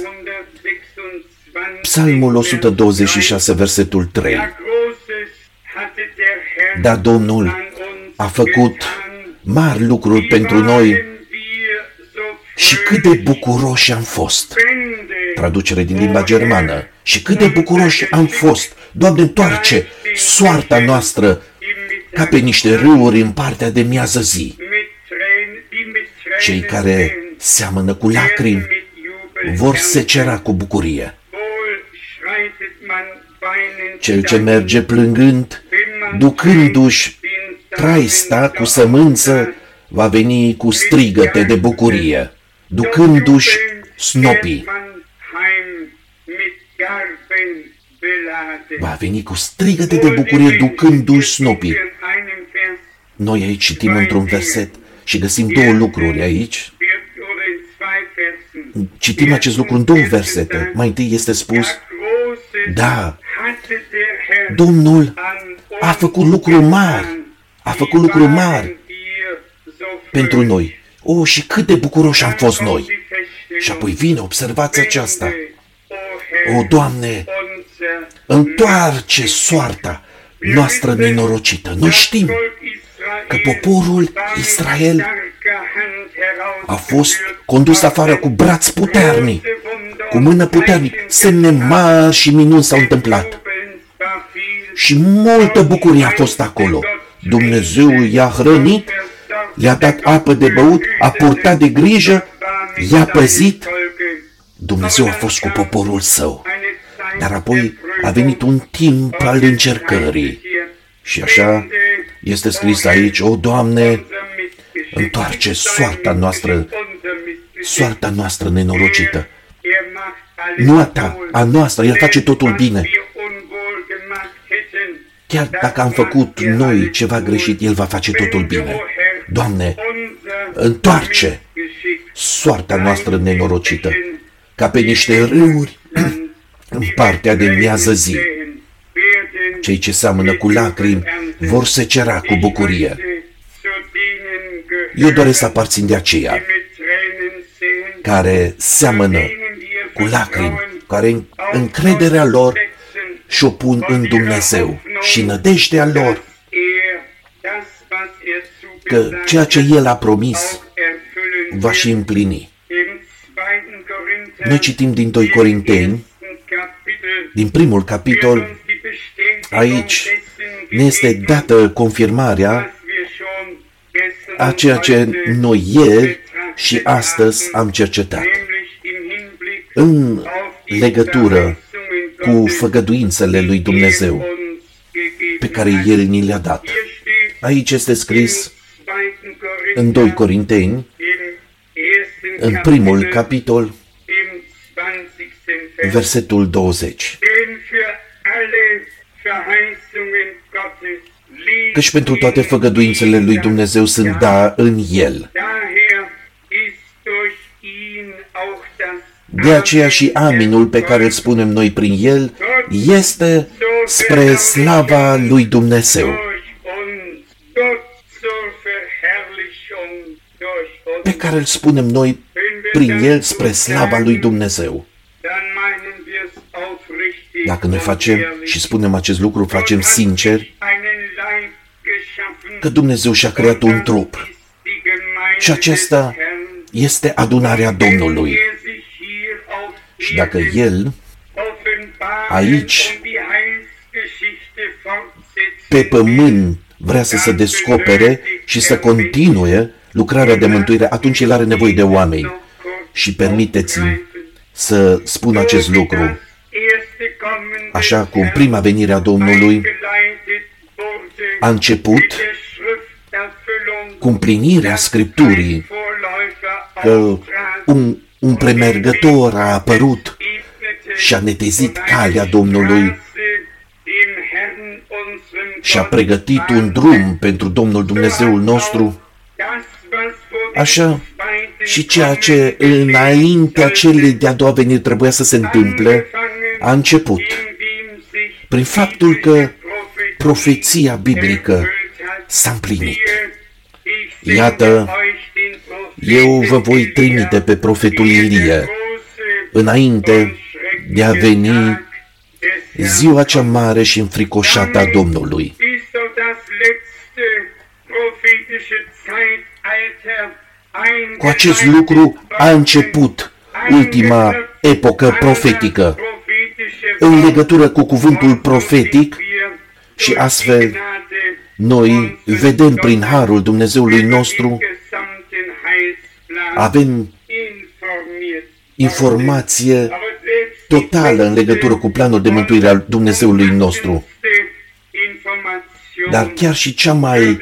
psalmul 126, versetul 3. Dar Domnul a făcut mari lucruri pentru noi Și cât de bucuroși am fost. Traducere din limba germană. Și cât de bucuroși am fost. Doamne, întoarce soarta noastră ca pe niște râuri în partea de miază zi. Cei care seamănă cu lacrimi vor secera cu bucurie. Cel ce merge plângând, ducându-și traista cu sămânță, va veni cu strigăte de bucurie, ducându-și snopii. Va veni cu strigăte de bucurie, ducându-și snopii. Noi aici citim într-un verset și găsim două lucruri aici. Citim acest lucru în două versete. Mai întâi este spus, da, Domnul a făcut lucruri mari, a făcut lucruri mari pentru noi. O, și cât de bucuroși am fost noi. Și apoi vine, observați aceasta. O, Doamne, întoarce soarta noastră nenorocită. Noi știm că poporul Israel a fost condus afară cu braț puternic, cu mână puternică. Semne mari și minuni s-au întâmplat. Și multă bucurie a fost acolo. Dumnezeu i-a hrănit, i-a dat apă de băut, a purtat de grijă, i-a păzit. Dumnezeu a fost cu poporul său. Dar apoi a venit un timp al încercării. Și așa este scris aici, o, Doamne, întoarce soarta noastră nenorocită. Nu a ta, a noastră, El face totul bine. Chiar dacă am făcut noi ceva greșit, El va face totul bine. Doamne, întoarce soarta noastră nenorocită, ca pe niște râuri în partea de miază zi. Cei ce seamănă cu lacrimi vor secera cu bucurie. Eu doresc să aparțin de aceia care seamănă cu lacrimi, care încrederea lor și-o pun în Dumnezeu și nădejdea lor că ceea ce El a promis va și împlini. Noi citim din 2 Corinteni, din primul capitol, aici ne este dată confirmarea a ceea ce noi ieri și astăzi am cercetat. În legătură cu făgăduințele lui Dumnezeu pe care El ni le-a dat. Aici este scris în 2 Corinteni, în primul capitol, versetul 20. Căci pentru toate făgăduințele lui Dumnezeu sunt da în El. De aceea și aminul pe care îl spunem noi prin El este spre slava lui Dumnezeu. Pe care îl spunem noi prin El spre slava lui Dumnezeu. Dacă noi facem și spunem acest lucru, facem sincer că Dumnezeu și-a creat un trup. Și acesta este adunarea Domnului. Și dacă El aici, pe pământ, vrea să se descopere și să continue lucrarea de mântuire, atunci El are nevoie de oameni. Și permiteți-mi să spun acest lucru. Așa cum prima venire a Domnului a început cu împlinirea Scripturii, că un premergător a apărut și a netezit calea Domnului și a pregătit un drum pentru Domnul Dumnezeul nostru, așa și ceea ce înaintea celei de-a doua veniri trebuia să se întâmple, a început prin faptul că profeția biblică s-a împlinit. Iată, eu vă voi trimite pe profetul Ilie înainte de a veni ziua cea mare și înfricoșată a Domnului. Cu acest lucru a început ultima epocă profetică în legătură cu cuvântul profetic și astfel noi vedem prin harul Dumnezeului nostru, avem informație totală în legătură cu planul de mântuire al Dumnezeului nostru. Dar chiar și cea mai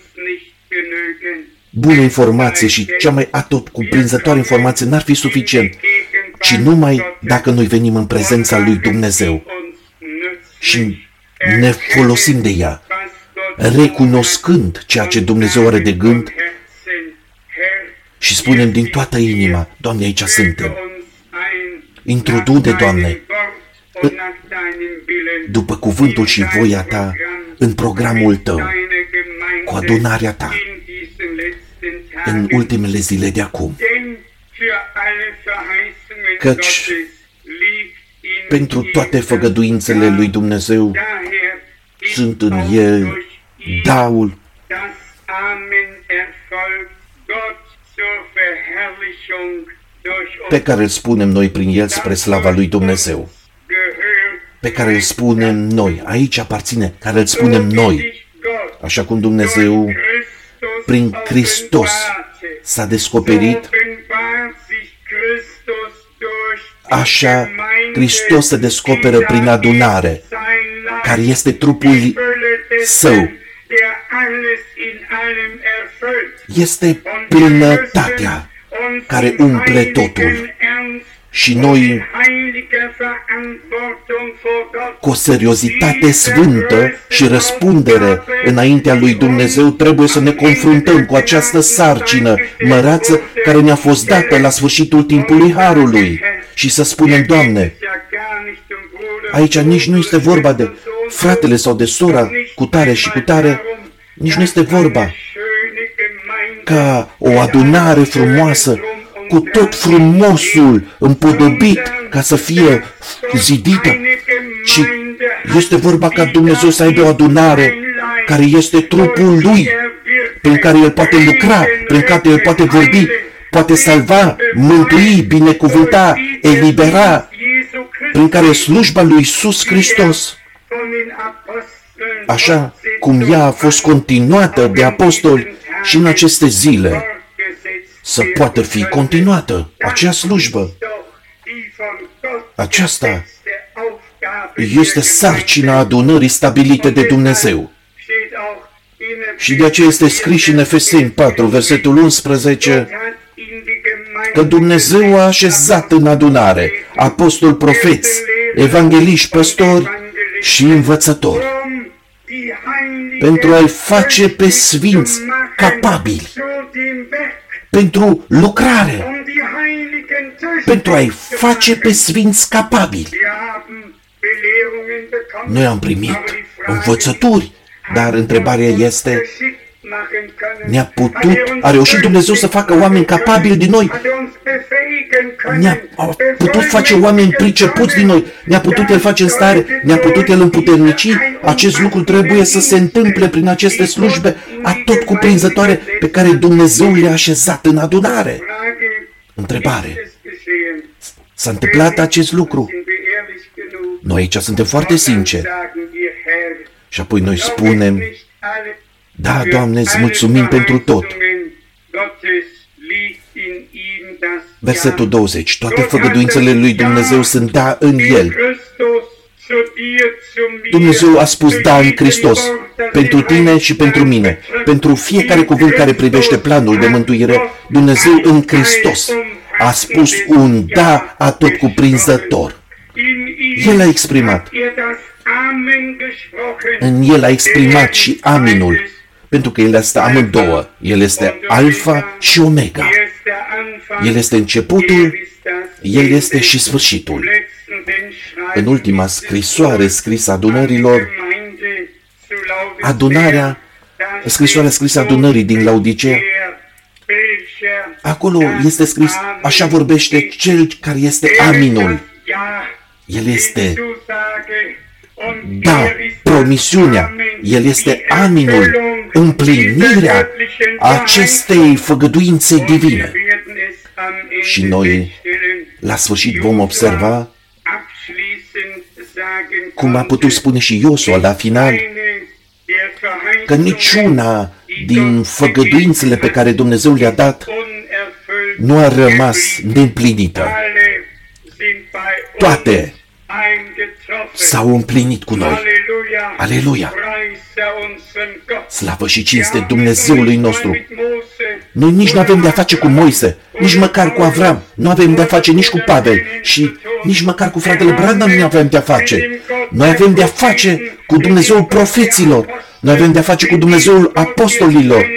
bună informație și cea mai atotcuprinzătoare informație n-ar fi suficient, ci numai dacă noi venim în prezența lui Dumnezeu și ne folosim de ea, recunoscând ceea ce Dumnezeu are de gând și spunem din toată inima, Doamne, aici suntem. Intru-du-te, Doamne, după cuvântul și voia Ta, în programul Tău, cu adunarea Ta, în ultimele zile de acum. Căci pentru toate făgăduințele lui Dumnezeu sunt în El daul pe care îl spunem noi prin El spre slava lui Dumnezeu. Pe care îl spunem noi, aici aparține, care îl spunem noi, așa cum Dumnezeu prin Hristos s-a descoperit, așa Hristos se descoperă prin adunare, care este trupul Său. Este plinătatea care umple totul. Și noi, cu o seriozitate sfântă și răspundere înaintea lui Dumnezeu, trebuie să ne confruntăm cu această sarcină măreață care ne-a fost dată la sfârșitul timpului Harului și să spunem, Doamne, aici nici nu este vorba de fratele sau de sora cu tare și cu tare, nici nu este vorba ca o adunare frumoasă cu tot frumosul împodobit ca să fie zidită, ci este vorba ca Dumnezeu să aibă o adunare care este trupul Lui, prin care El poate lucra, prin care El poate vorbi, poate salva, mântui, binecuvânta, elibera, prin care slujba lui Iisus Hristos, așa cum ea a fost continuată de apostoli și în aceste zile, să poată fi continuată acea slujbă. Aceasta este sarcina adunării stabilite de Dumnezeu. Și de aceea este scris și în Efeseni 4, versetul 11, că Dumnezeu a așezat în adunare apostoli, profeți, evangeliști, păstori și învățători, pentru a-i face pe sfinți capabili pentru lucrare, pentru a-i face pe sfinți capabili. Noi am primit învățături, dar întrebarea este, a reușit Dumnezeu să facă oameni capabili din noi? A putut face oameni pricepuți din noi? Ne-a putut El face în stare? Ne-a putut El împuternici? Acest lucru trebuie să se întâmple prin aceste slujbe atotcuprinzătoare pe care Dumnezeu le-a așezat în adunare. Întrebare. S-a întâmplat acest lucru? Noi aici suntem foarte sinceri. Și apoi noi spunem, da, Doamne, îți mulțumim pentru tot. Versetul 20. Toate făgăduințele lui Dumnezeu sunt da în El. Dumnezeu a spus da în Hristos, pentru tine și pentru mine. Pentru fiecare cuvânt care privește planul de mântuire, Dumnezeu în Hristos a spus un da atotcuprinzător. El a exprimat. În El a exprimat și aminul, pentru că El este amândouă. El este Alfa și Omega. El este începutul, El este și sfârșitul. În ultima scrisoare scrisă adunărilor, scrisoarea scrisă adunării din Laodicea, acolo este scris, așa vorbește Cel care este Aminul. El este Da, promisiunea, El este aminul, împlinirea acestei făgăduințe divine. Și noi, la sfârșit, vom observa cum a putut spune și Iosua la final, că niciuna din făgăduințele pe care Dumnezeu le-a dat nu a rămas neîmplinită. Toate s-au împlinit cu noi. Aleluia! Slavă și cinste Dumnezeului nostru! Noi nici nu avem de-a face cu Moise, nici măcar cu Avram, nu avem de-a face nici cu Pavel și nici măcar cu fratele Branham nu avem de-a face. Noi avem de-a face cu Dumnezeul profeților, noi avem de-a face cu Dumnezeul apostolilor.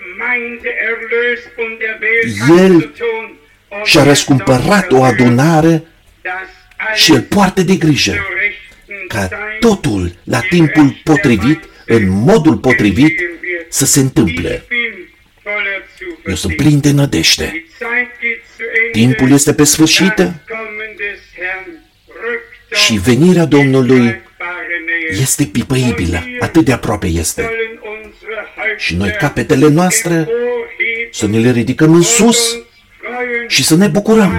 El și-a răscumpărat o adunare și El poartă de grijă ca totul la timpul potrivit, în modul potrivit, să se întâmple. Eu sunt plin de nădejde. Timpul este pe sfârșit și venirea Domnului este pipăibilă, atât de aproape este. Și noi, capetele noastre, să ne le ridicăm în sus și să ne bucurăm,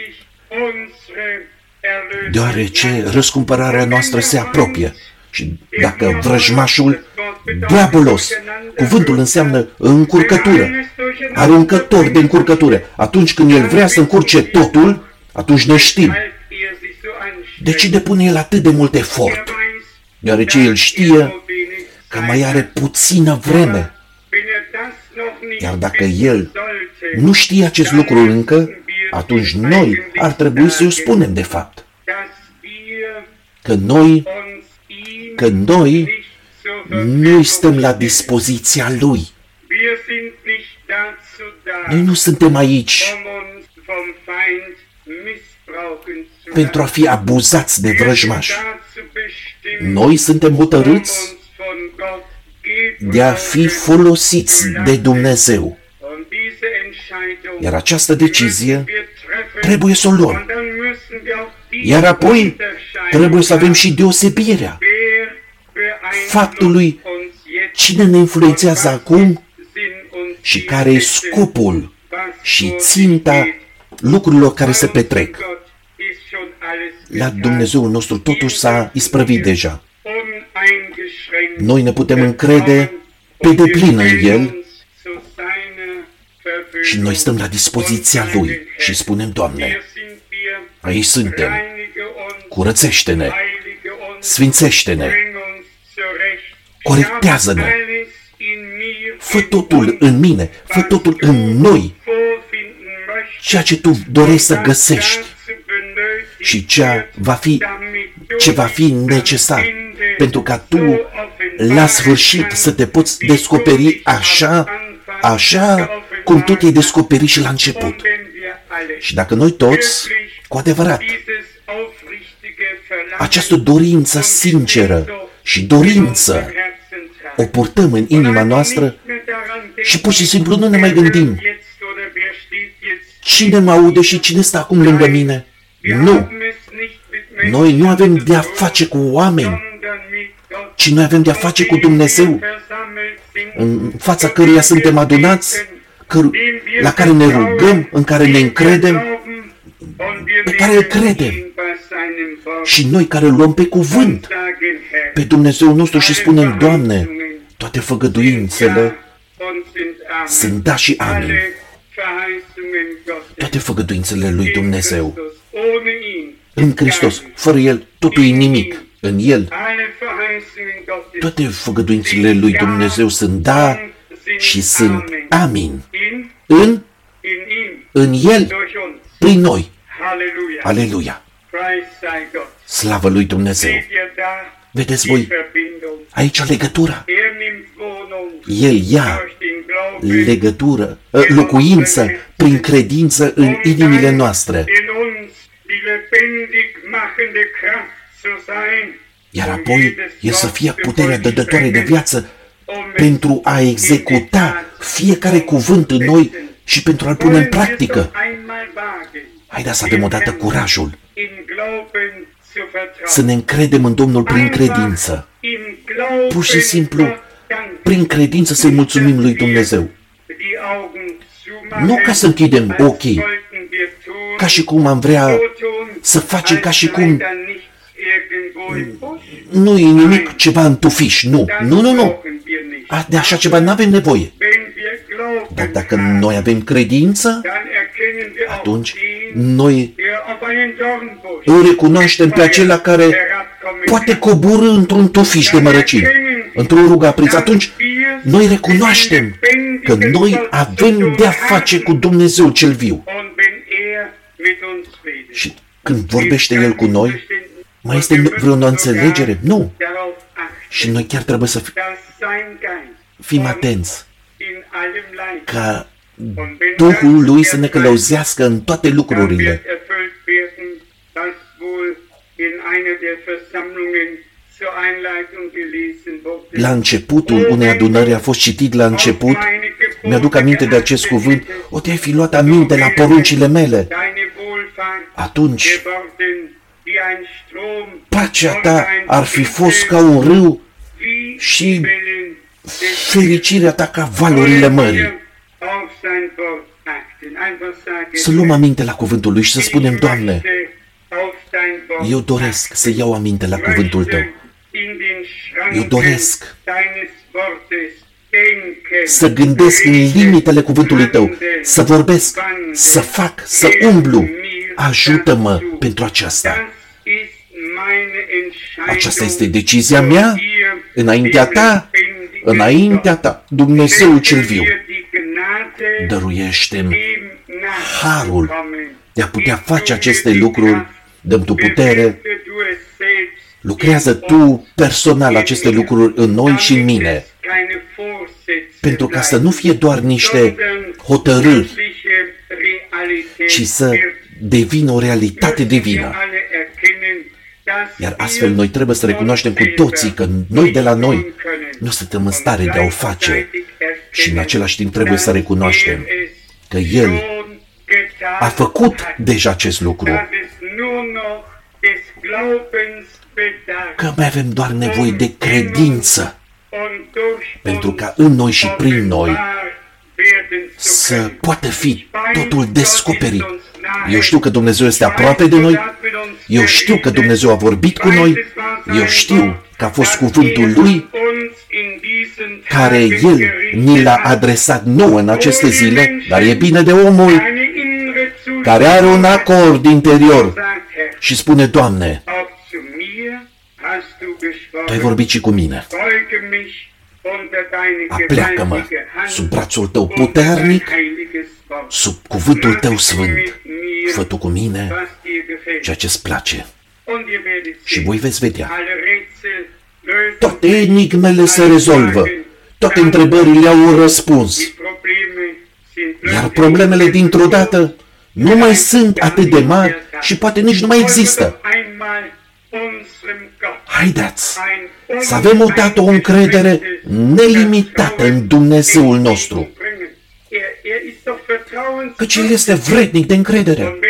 deoarece răscumpărarea noastră se apropie. Și dacă vrăjmașul diabolos, cuvântul înseamnă încurcătură, aruncător de încurcătură, atunci când el vrea să încurce totul, atunci noi știm. De ce depune el atât de mult efort? Deoarece el știe că mai are puțină vreme. Iar dacă el nu știe acest lucru încă, atunci noi ar trebui să-i spunem de fapt. Că noi nu stăm la dispoziția Lui. Noi nu suntem aici pentru a fi abuzați de vrăjmași. Noi suntem hotărâți de a fi folosiți de Dumnezeu. Iar această decizie trebuie să o luăm. Iar apoi trebuie să avem și deosebirea faptului cine ne influențează acum și care e scopul și ținta lucrurilor care se petrec. La Dumnezeul nostru totul s-a isprăvit deja. Noi ne putem încrede pe deplin în El și noi stăm la dispoziția Lui și spunem, Doamne, aici suntem, curățește-ne, sfințește-ne, corectează-ne, fă totul în mine, fă totul în noi, ceea ce Tu dorești să găsești și ce va fi necesar, pentru ca Tu, la sfârșit, să te poți descoperi așa cum Tu te-ai descoperit și la început. Și dacă noi toți, cu adevărat, această dorință sinceră și dorință o purtăm în inima noastră și pur și simplu nu ne mai gândim cine mă aude și cine stă acum lângă mine. Nu! Noi nu avem de-a face cu oameni, ci noi avem de-a face cu Dumnezeu, în fața căruia suntem adunați, la care ne rugăm, în care ne încredem, pe care îl credem. Și noi care îl luăm pe cuvânt, pe Dumnezeu nostru și spunem, Doamne, toate făgăduințele sunt da și amin. Toate făgăduințele lui Dumnezeu. În Hristos, fără El, totul e nimic. În El, toate făgăduințele lui Dumnezeu sunt da și sunt amin. În El, prin noi. Aleluia! Slavă lui Dumnezeu! Vedeți voi, aici legătura. El ia locuință prin credință în inimile noastre. Iar apoi El să fie puterea dădătoare de viață pentru a executa fiecare cuvânt în noi și pentru a-l pune în practică. Haideți să avem odată curajul să ne încredem în Domnul prin credință. Pur și simplu, prin credință să-i mulțumim lui Dumnezeu. Nu ca să închidem ochii, ca și cum am vrea să facem ca și cum nu e nimic ceva în tufiș. Nu. De așa ceva nu avem nevoie. Dar dacă noi avem credință, atunci noi îl recunoaștem pe acela care poate coborî într-un tufiș de mărăcini, într-o rugă aprins. Atunci noi recunoaștem că noi avem de-a face cu Dumnezeu cel viu. Și când vorbește El cu noi, mai este vreo înțelegere? Nu. Și noi chiar trebuie să fim atenți ca Duhul Lui să ne călăuzească în toate lucrurile. La începutul unei adunări a fost citit la început, mi-aduc aminte de acest cuvânt, o te-ai fi luat aminte la poruncile mele. Atunci, pacea ta ar fi fost ca un râu și fericirea ta ca valurile mării. Să luăm aminte la cuvântul Lui și să spunem, Doamne, eu doresc să iau aminte la cuvântul Tău. Eu doresc să gândesc în limitele cuvântului Tău, să vorbesc, să fac, să umblu. Ajută-mă pentru aceasta. Aceasta este decizia mea, înaintea Ta, Dumnezeul cel viu. Dăruiește-mi harul de a putea face aceste lucruri, dă-mi Tu putere, lucrează Tu personal aceste lucruri în noi și în mine, pentru ca să nu fie doar niște hotărâri, ci să devină o realitate divină. Iar astfel noi trebuie să recunoaștem cu toții că noi de la noi nu suntem în stare de a o face și în același timp trebuie să recunoaștem că El a făcut deja acest lucru, că mai avem doar nevoie de credință pentru ca în noi și prin noi să poată fi totul descoperit. Eu știu că Dumnezeu este aproape de noi, eu știu că Dumnezeu a vorbit cu noi, eu știu că a fost cuvântul Lui care El ni l-a adresat nouă în aceste zile, dar e bine de omul care are un acord interior și spune, Doamne, Tu ai vorbit și cu mine. Apleacă-mă sub brațul Tău puternic, sub cuvântul Tău sfânt. Fă Tu cu mine ceea ce-ți place. Și voi veți vedea. Toate enigmele se rezolvă. Toate întrebările au un răspuns. Iar problemele dintr-o dată nu mai sunt atât de mari și poate nici nu mai există. Haideți să avem odată o încredere nelimitată în Dumnezeul nostru, căci El este vrednic de încredere.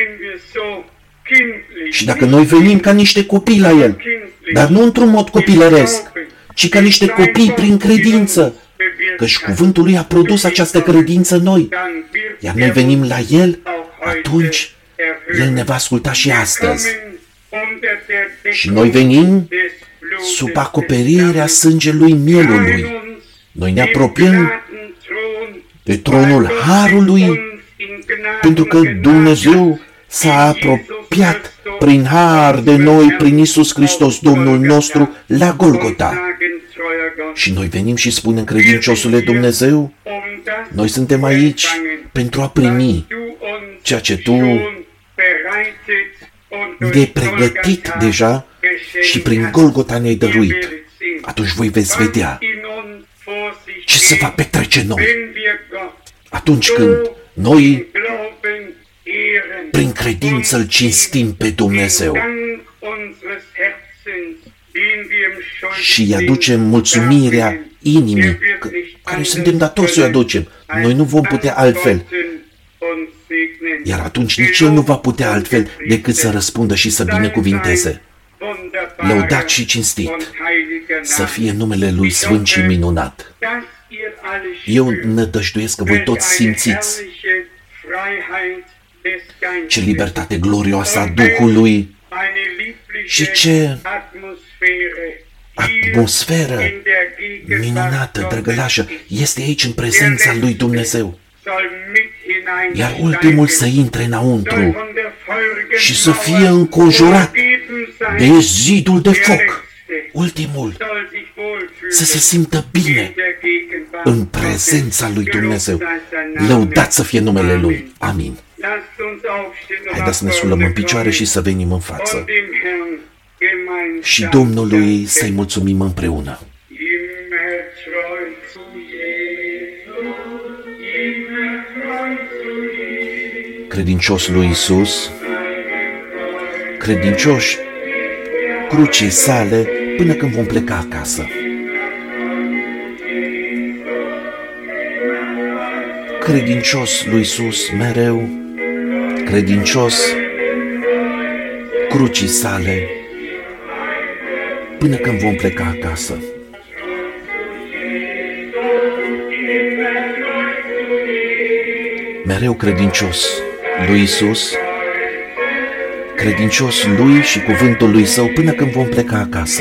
Și dacă noi venim ca niște copii la El, dar nu într-un mod copilăresc, ci ca niște copii prin credință, căci cuvântul Lui a produs această credință în noi, iar noi venim la El, atunci El ne va asculta și astăzi. Și noi venim sub acoperirea sângelui mielului. Noi ne apropiem de tronul Harului, pentru că Dumnezeu s-a apropiat prin har de noi, prin Iisus Hristos, Domnul nostru, la Golgota. Și noi venim și spunem, credinciosule Dumnezeu, noi suntem aici pentru a primi ceea ce Tu ne-ai pregătit deja și prin Golgota ne-ai dăruit. Atunci voi veți vedea ce se va petrece noi. Atunci când noi prin credință îl cinstim pe Dumnezeu și îi aducem mulțumirea inimii, care suntem datori să o aducem. Noi nu vom putea altfel. Iar atunci nici El nu va putea altfel decât să răspundă și să binecuvinteze. lăudat și cinstit să fie numele Lui Sfânt și minunat. Eu nădăjduiesc că voi toți simțiți ce libertate glorioasă a Duhului și ce atmosferă minunată, drăgălașă, este aici în prezența lui Dumnezeu. Iar ultimul să intre înăuntru și să fie înconjurat de zidul de foc. Ultimul să se simtă bine în prezența lui Dumnezeu. Lăudat să fie numele Lui. Amin. Haideți să ne sculăm în picioare și să venim în față. Și Domnului să-i mulțumim împreună. Credincios lui Iisus, credincioși crucii sale până când vom pleca acasă. Credincios lui Iisus mereu, credincios crucii sale până când vom pleca acasă. Mereu credincios lui Iisus, credincios lui și cuvântul lui Său până când vom pleca acasă.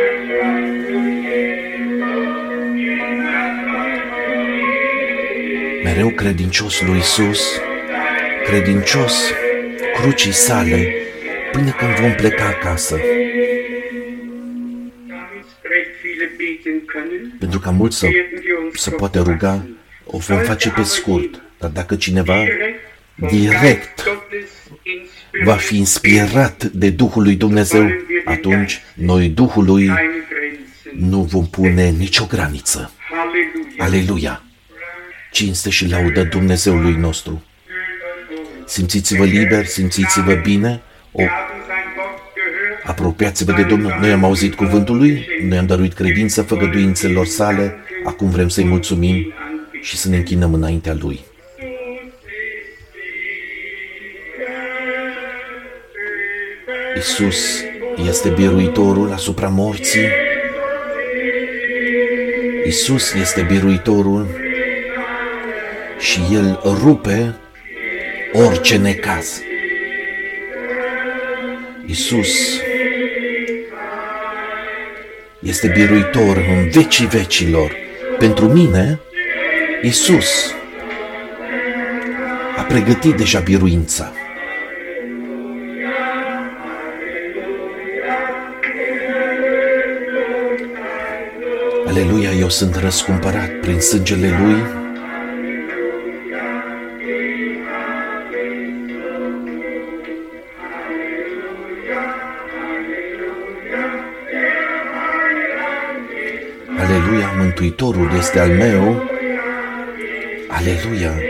Mereu credincios lui Iisus, credincios crucii sale până când vom pleca acasă. Pentru ca mulți să poate ruga, o vom face pe scurt, dar dacă cineva direct va fi inspirat de Duhul lui Dumnezeu, atunci noi Duhului nu vom pune nicio graniță. Aleluia! Cinste și laudă Dumnezeului nostru. Simțiți-vă liberi, simțiți-vă bine, apropiați-vă de Domnul. Noi am auzit cuvântul Lui, noi am dăruit credință făgăduințelor sale, acum vrem să-i mulțumim și să ne închinăm înaintea Lui. Iisus este biruitorul asupra morții. Iisus este biruitorul și El rupe orice necaz. Iisus este biruitor în vecii vecilor. Pentru mine, Iisus a pregătit deja biruința. Aleluia, eu sunt răscumpărat prin sângele Lui. Aleluia, Mântuitorul este al meu. Aleluia,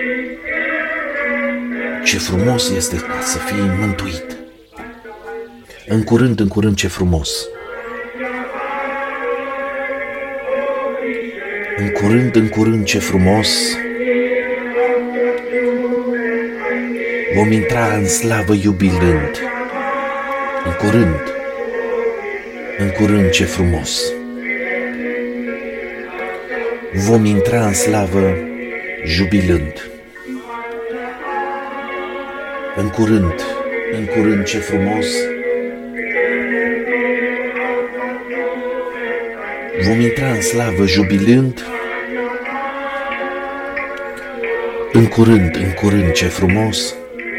ce frumos este ca să fii mântuit. În curând, ce frumos. În curând, ce frumos. Vom intra în slavă iubilând. În curând, ce frumos. Vom intra în slavă jubilând. În curând, ce frumos. Vom intra în slavă jubilând. În curând, ce frumos.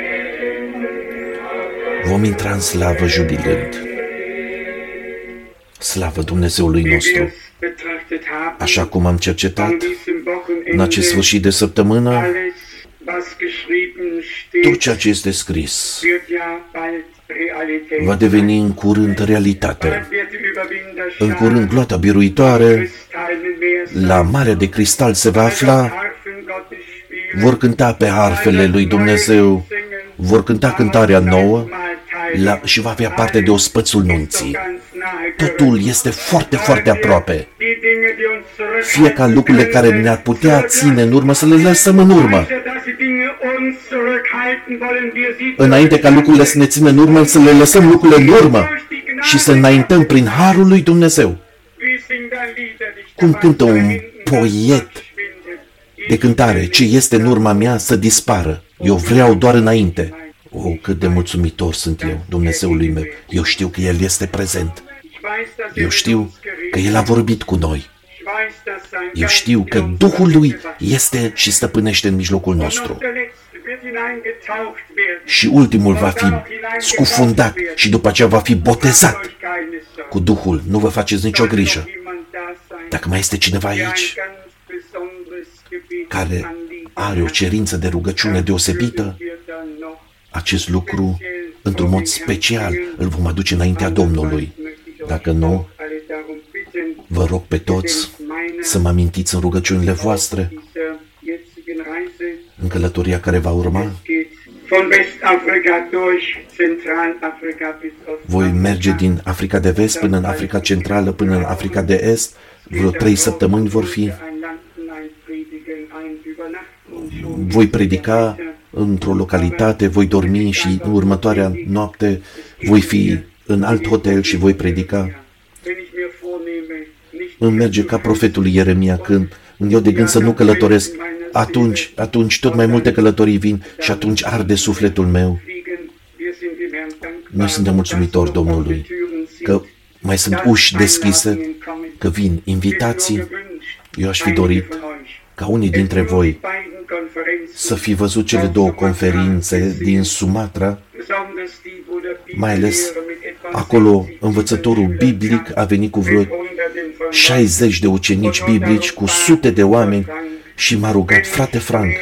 Vom intra în slavă jubilând. Slavă Dumnezeului nostru! Așa cum am cercetat în acest sfârșit de săptămână, tot ceea ce este scris va deveni în curând realitate. În curând gloata biruitoare la Marea de Cristal se va afla, vor cânta pe arfele lui Dumnezeu, vor cânta cântarea nouă și va avea parte de ospățul nunții. Totul este foarte, foarte aproape. Fie ca lucrurile care ne-ar putea ține în urmă să le lăsăm în urmă. Înainte ca lucrurile să ne țină în urmă, să le lăsăm lucrurile în urmă. și să înaintăm prin harul lui Dumnezeu. Cum cântă un poet de cântare, ce este în urma mea să dispară. Eu vreau doar înainte. Oh, cât de mulțumitor sunt eu, Dumnezeului meu. Eu știu că El este prezent. Eu știu că El a vorbit cu noi. Eu știu că Duhul Lui este și stăpânește în mijlocul nostru. Și ultimul va fi scufundat și după aceea va fi botezat cu Duhul. Nu vă faceți nicio grijă. Dacă mai este cineva aici care are o cerință de rugăciune deosebită, acest lucru, într-un mod special, îl vom aduce înaintea Domnului. Dacă nu, vă rog pe toți să mă amintiți în rugăciunile voastre în călătoria care va urma. Voi merge din Africa de Vest până în Africa Centrală, până în Africa de Est. Vreo 3 săptămâni vor fi. Voi predica într-o localitate, voi dormi și în următoarea noapte voi fi în alt hotel și voi predica. Îmi merge ca profetul Ieremia când eu de gând să nu călătoresc. Atunci tot mai multe călătorii vin și atunci arde sufletul meu. Noi suntem mulțumitori Domnului că mai sunt uși deschise, că vin invitații. Eu aș fi dorit ca unii dintre voi să fi văzut cele 2 conferințe din Sumatra, mai ales acolo învățătorul biblic a venit cu vreo 60 de ucenici biblici, cu sute de oameni și m-a rugat, frate Frank,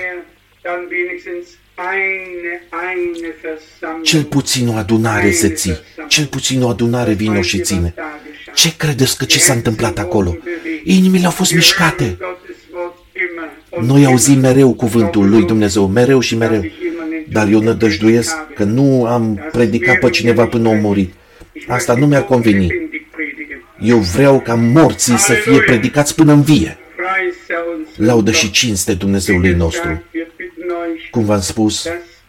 cel puțin o adunare să ții, cel puțin o adunare vino și ține. Ce credeți că ce s-a întâmplat acolo? Inimile au fost mișcate. Noi auzim mereu cuvântul lui Dumnezeu, mereu și mereu. Dar eu nădăjduiesc că nu am predicat pe cineva până a murit. Asta nu mi-ar conveni. Eu vreau ca morții să fie predicați până în vie. Laudă și cinste Dumnezeului nostru. Cum v-am spus,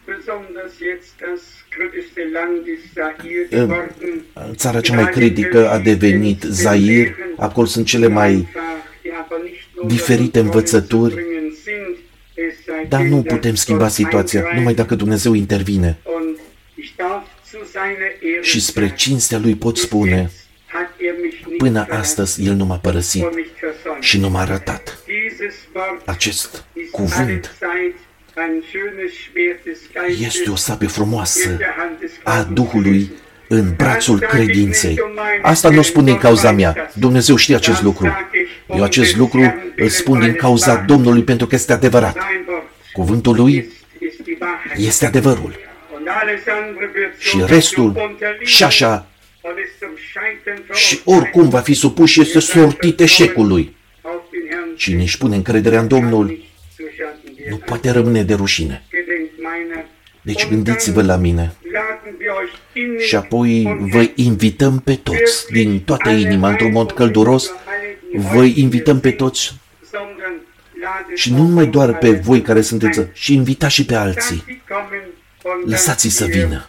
țara cea mai critică a devenit Zaire. Acolo sunt cele mai diferite învățături, dar nu putem schimba situația numai dacă Dumnezeu intervine. Și spre cinstea Lui pot spune, până astăzi El nu m-a părăsit și nu m-a arătat. Acest cuvânt este o sabie frumoasă a Duhului în brațul credinței. Asta nu o spun din cauza mea. Dumnezeu știe acest lucru. Eu acest lucru îl spun din cauza Domnului pentru că este adevărat. Cuvântul Lui este adevărul. Și restul, și așa, și oricum va fi supus și este sortit eșecului. Cine își pune încrederea în Domnul, nu poate rămâne de rușine. Deci gândiți-vă la mine. Și apoi vă invităm pe toți, din toată inima, într-un mod călduros, vă invităm pe toți și nu numai doar pe voi care sunteți, și invitați și pe alții. Lăsați-i să vină.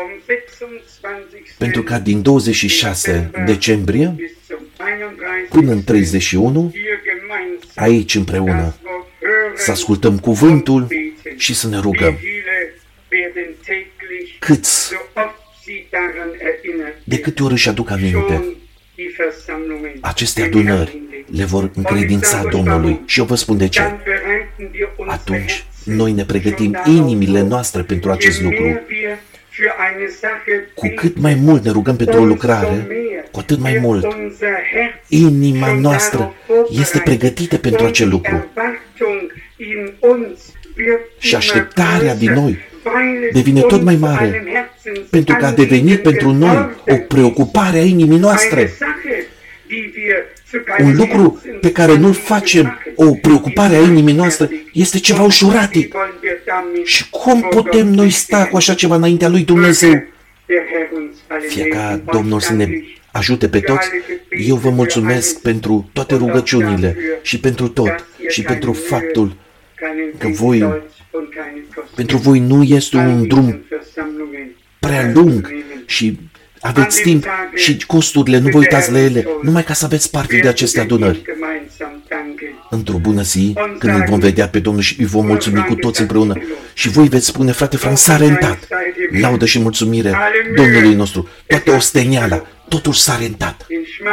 Pentru ca din 26 decembrie până în 31, aici împreună, să ascultăm cuvântul și să ne rugăm. Câți, de câte ori își aduc aminte, aceste adunări le vor încredința Domnului. Și eu vă spun de ce. Atunci noi ne pregătim inimile noastre pentru acest lucru. Cu cât mai mult ne rugăm pentru o lucrare, cu atât mai mult inima noastră este pregătită pentru acel lucru. Și așteptarea din noi devine tot mai mare, pentru că a devenit pentru noi o preocupare a inimii noastre. Un lucru pe care nu-l facem o preocupare a inimii noastre este ceva ușuratic. Și cum putem noi sta cu așa ceva înaintea lui Dumnezeu? Fie ca Domnul să ne ajute pe toți. Eu vă mulțumesc pentru toate rugăciunile și pentru tot și pentru faptul că pentru voi nu este un drum prea lung și aveți timp și costurile, nu vă uitați la ele, numai ca să aveți parte de aceste adunări. Într-o bună zi, când îl vom vedea pe Domnul și îi vom mulțumi cu toți împreună, și voi veți spune, frate Frank, s-a rentat. Laudă și mulțumire Domnului nostru, toată osteniala, totul s-a rentat.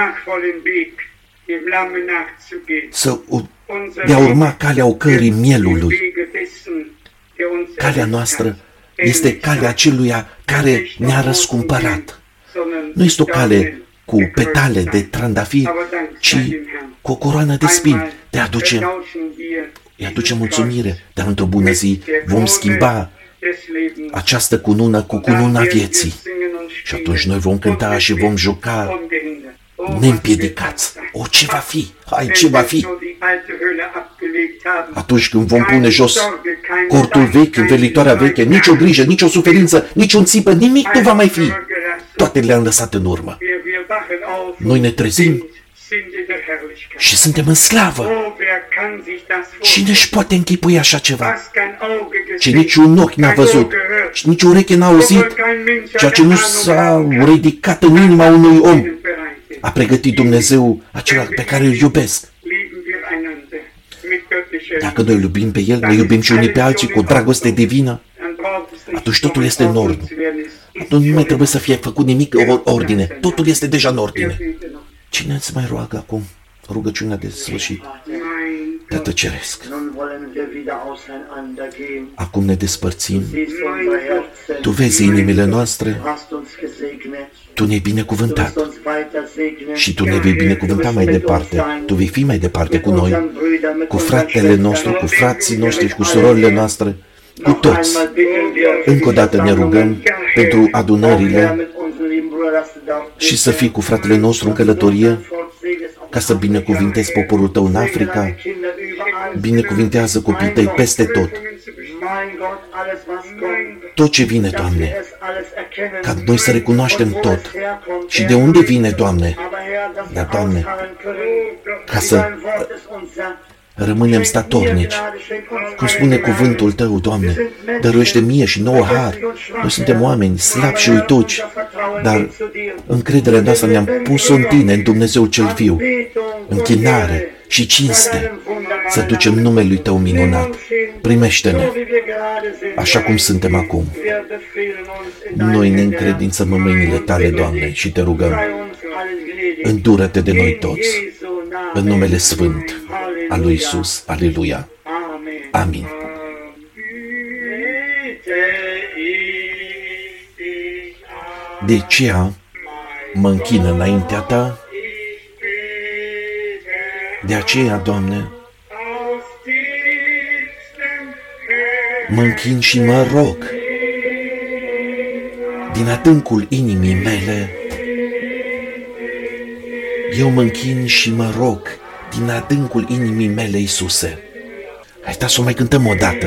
De a urma calea ocării mielului. Calea noastră este calea aceluia care ne-a răscumpărat. Nu este o cale cu petale de trandafir, ci cu o coroană de spini. Îi aduce mulțumire, dar într-o bună zi vom schimba această cunună cu cununa vieții. Și atunci noi vom cânta și vom juca neîmpiedicați. Ce va fi? Hai, ce va fi? Atunci când vom pune jos cortul vechi, învelitoarea veche, nicio grijă, nicio suferință, niciun țipă, nimic nu va mai fi. Toate le-am lăsat în urmă. Noi ne trezim și suntem în slavă. Cine își poate închipui așa ceva? Ce niciun ochi n-a văzut, nici ureche n-a auzit, ceea ce nu s-a ridicat în inima unui om. A pregătit Dumnezeu acela pe care îl iubesc. Dacă noi iubim pe El, ne iubim și unii pe alții cu dragoste divină, atunci totul este în ordine. Atunci nu mai trebuie să fie făcut nimic ordine. Totul este deja în ordine. Cine îți mai roagă acum rugăciunea de sfârșit? Tată Ceresc, acum ne despărțim. Tu vezi inimile noastre. Tu ne-ai binecuvântat și Tu ne vei binecuvânta mai departe. Tu vei fi mai departe cu noi, cu fratele nostru, cu frații noștri și cu surorile noastre, cu toți. Încă o dată ne rugăm pentru adunările și să fii cu fratele nostru în călătorie, ca să binecuvintezi poporul Tău în Africa. Binecuvintează copiii Tăi peste tot. Tot ce vine, Doamne, ca noi să recunoaștem tot. Și de unde vine, Doamne? Dar, Doamne, ca să rămânem statornici. Cum spune cuvântul Tău, Doamne, dăruiește mie și nouă har. Noi suntem oameni slabi și uituci, dar încrederea noastră ne-am pus-o în Tine, în Dumnezeu cel viu, închinare și cinste, să ducem numele Lui Tău minunat. Primește-ne așa cum suntem acum. Noi ne încredințăm în mâinile Tale, Doamne, și Te rugăm, îndură-Te de noi toți, în numele Sfânt al lui Iisus. Aleluia. Amin. De aceea mă închin înaintea Ta. De aceea, Doamne, mă închin și mă rog din adâncul inimii mele. Eu mă închin și mă rog din adâncul inimii mele, Iisuse. Haideți să o mai cântăm o dată.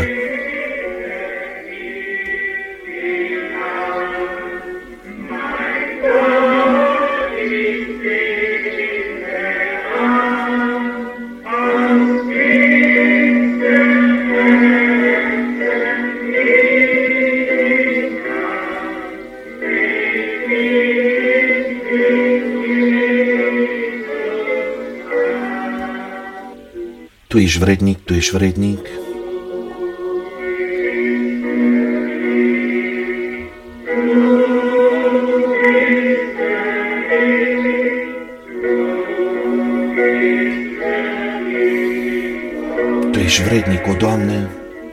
Tu ești vrednic, Tu ești vrednic. Tu ești vrednic, o Doamne,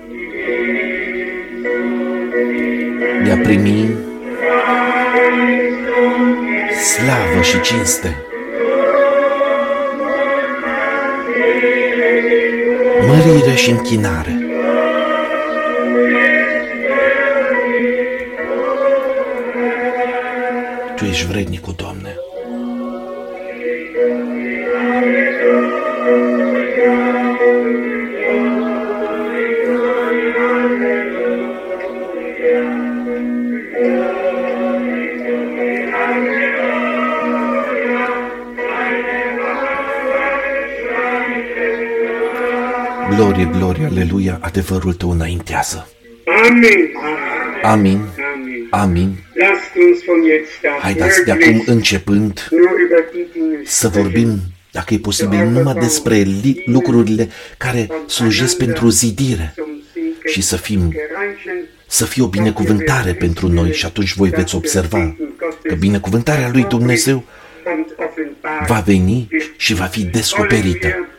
de a primi slavă și cinste, mărire și închinare. Tu ești vrednic, o Doamne. Glorie, glorie, aleluia, adevărul Tău înaintează. Amin. Amin. Amin. Haideți de acum începând să vorbim, dacă e posibil, numai despre lucrurile care slujesc pentru zidire și să fie o binecuvântare pentru noi și atunci voi veți observa că binecuvântarea lui Dumnezeu va veni și va fi descoperită.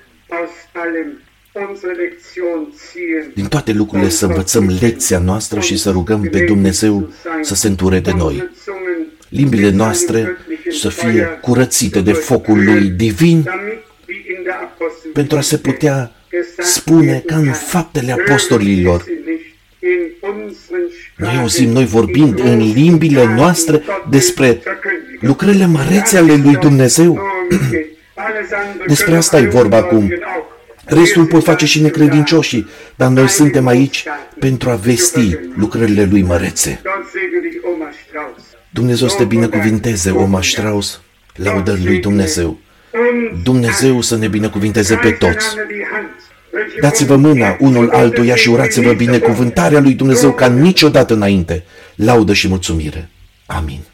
Din toate lucrurile să învățăm lecția noastră și să rugăm pe Dumnezeu să se înture de noi. Limbile noastre să fie curățite de focul lui divin pentru a se putea spune ca în faptele apostolilor. Noi auzim, noi vorbind în limbile noastre despre lucrările mărețe ale lui Dumnezeu. Despre asta e vorba acum. Restul pot face și necredincioșii, dar noi suntem aici pentru a vesti lucrările lui mărețe. Dumnezeu să te binecuvinteze, Oma Strauss, laudă lui Dumnezeu. Dumnezeu să ne binecuvinteze pe toți. Dați-vă mâna unul altuia și urați-vă binecuvântarea lui Dumnezeu ca niciodată înainte. Laudă și mulțumire. Amin.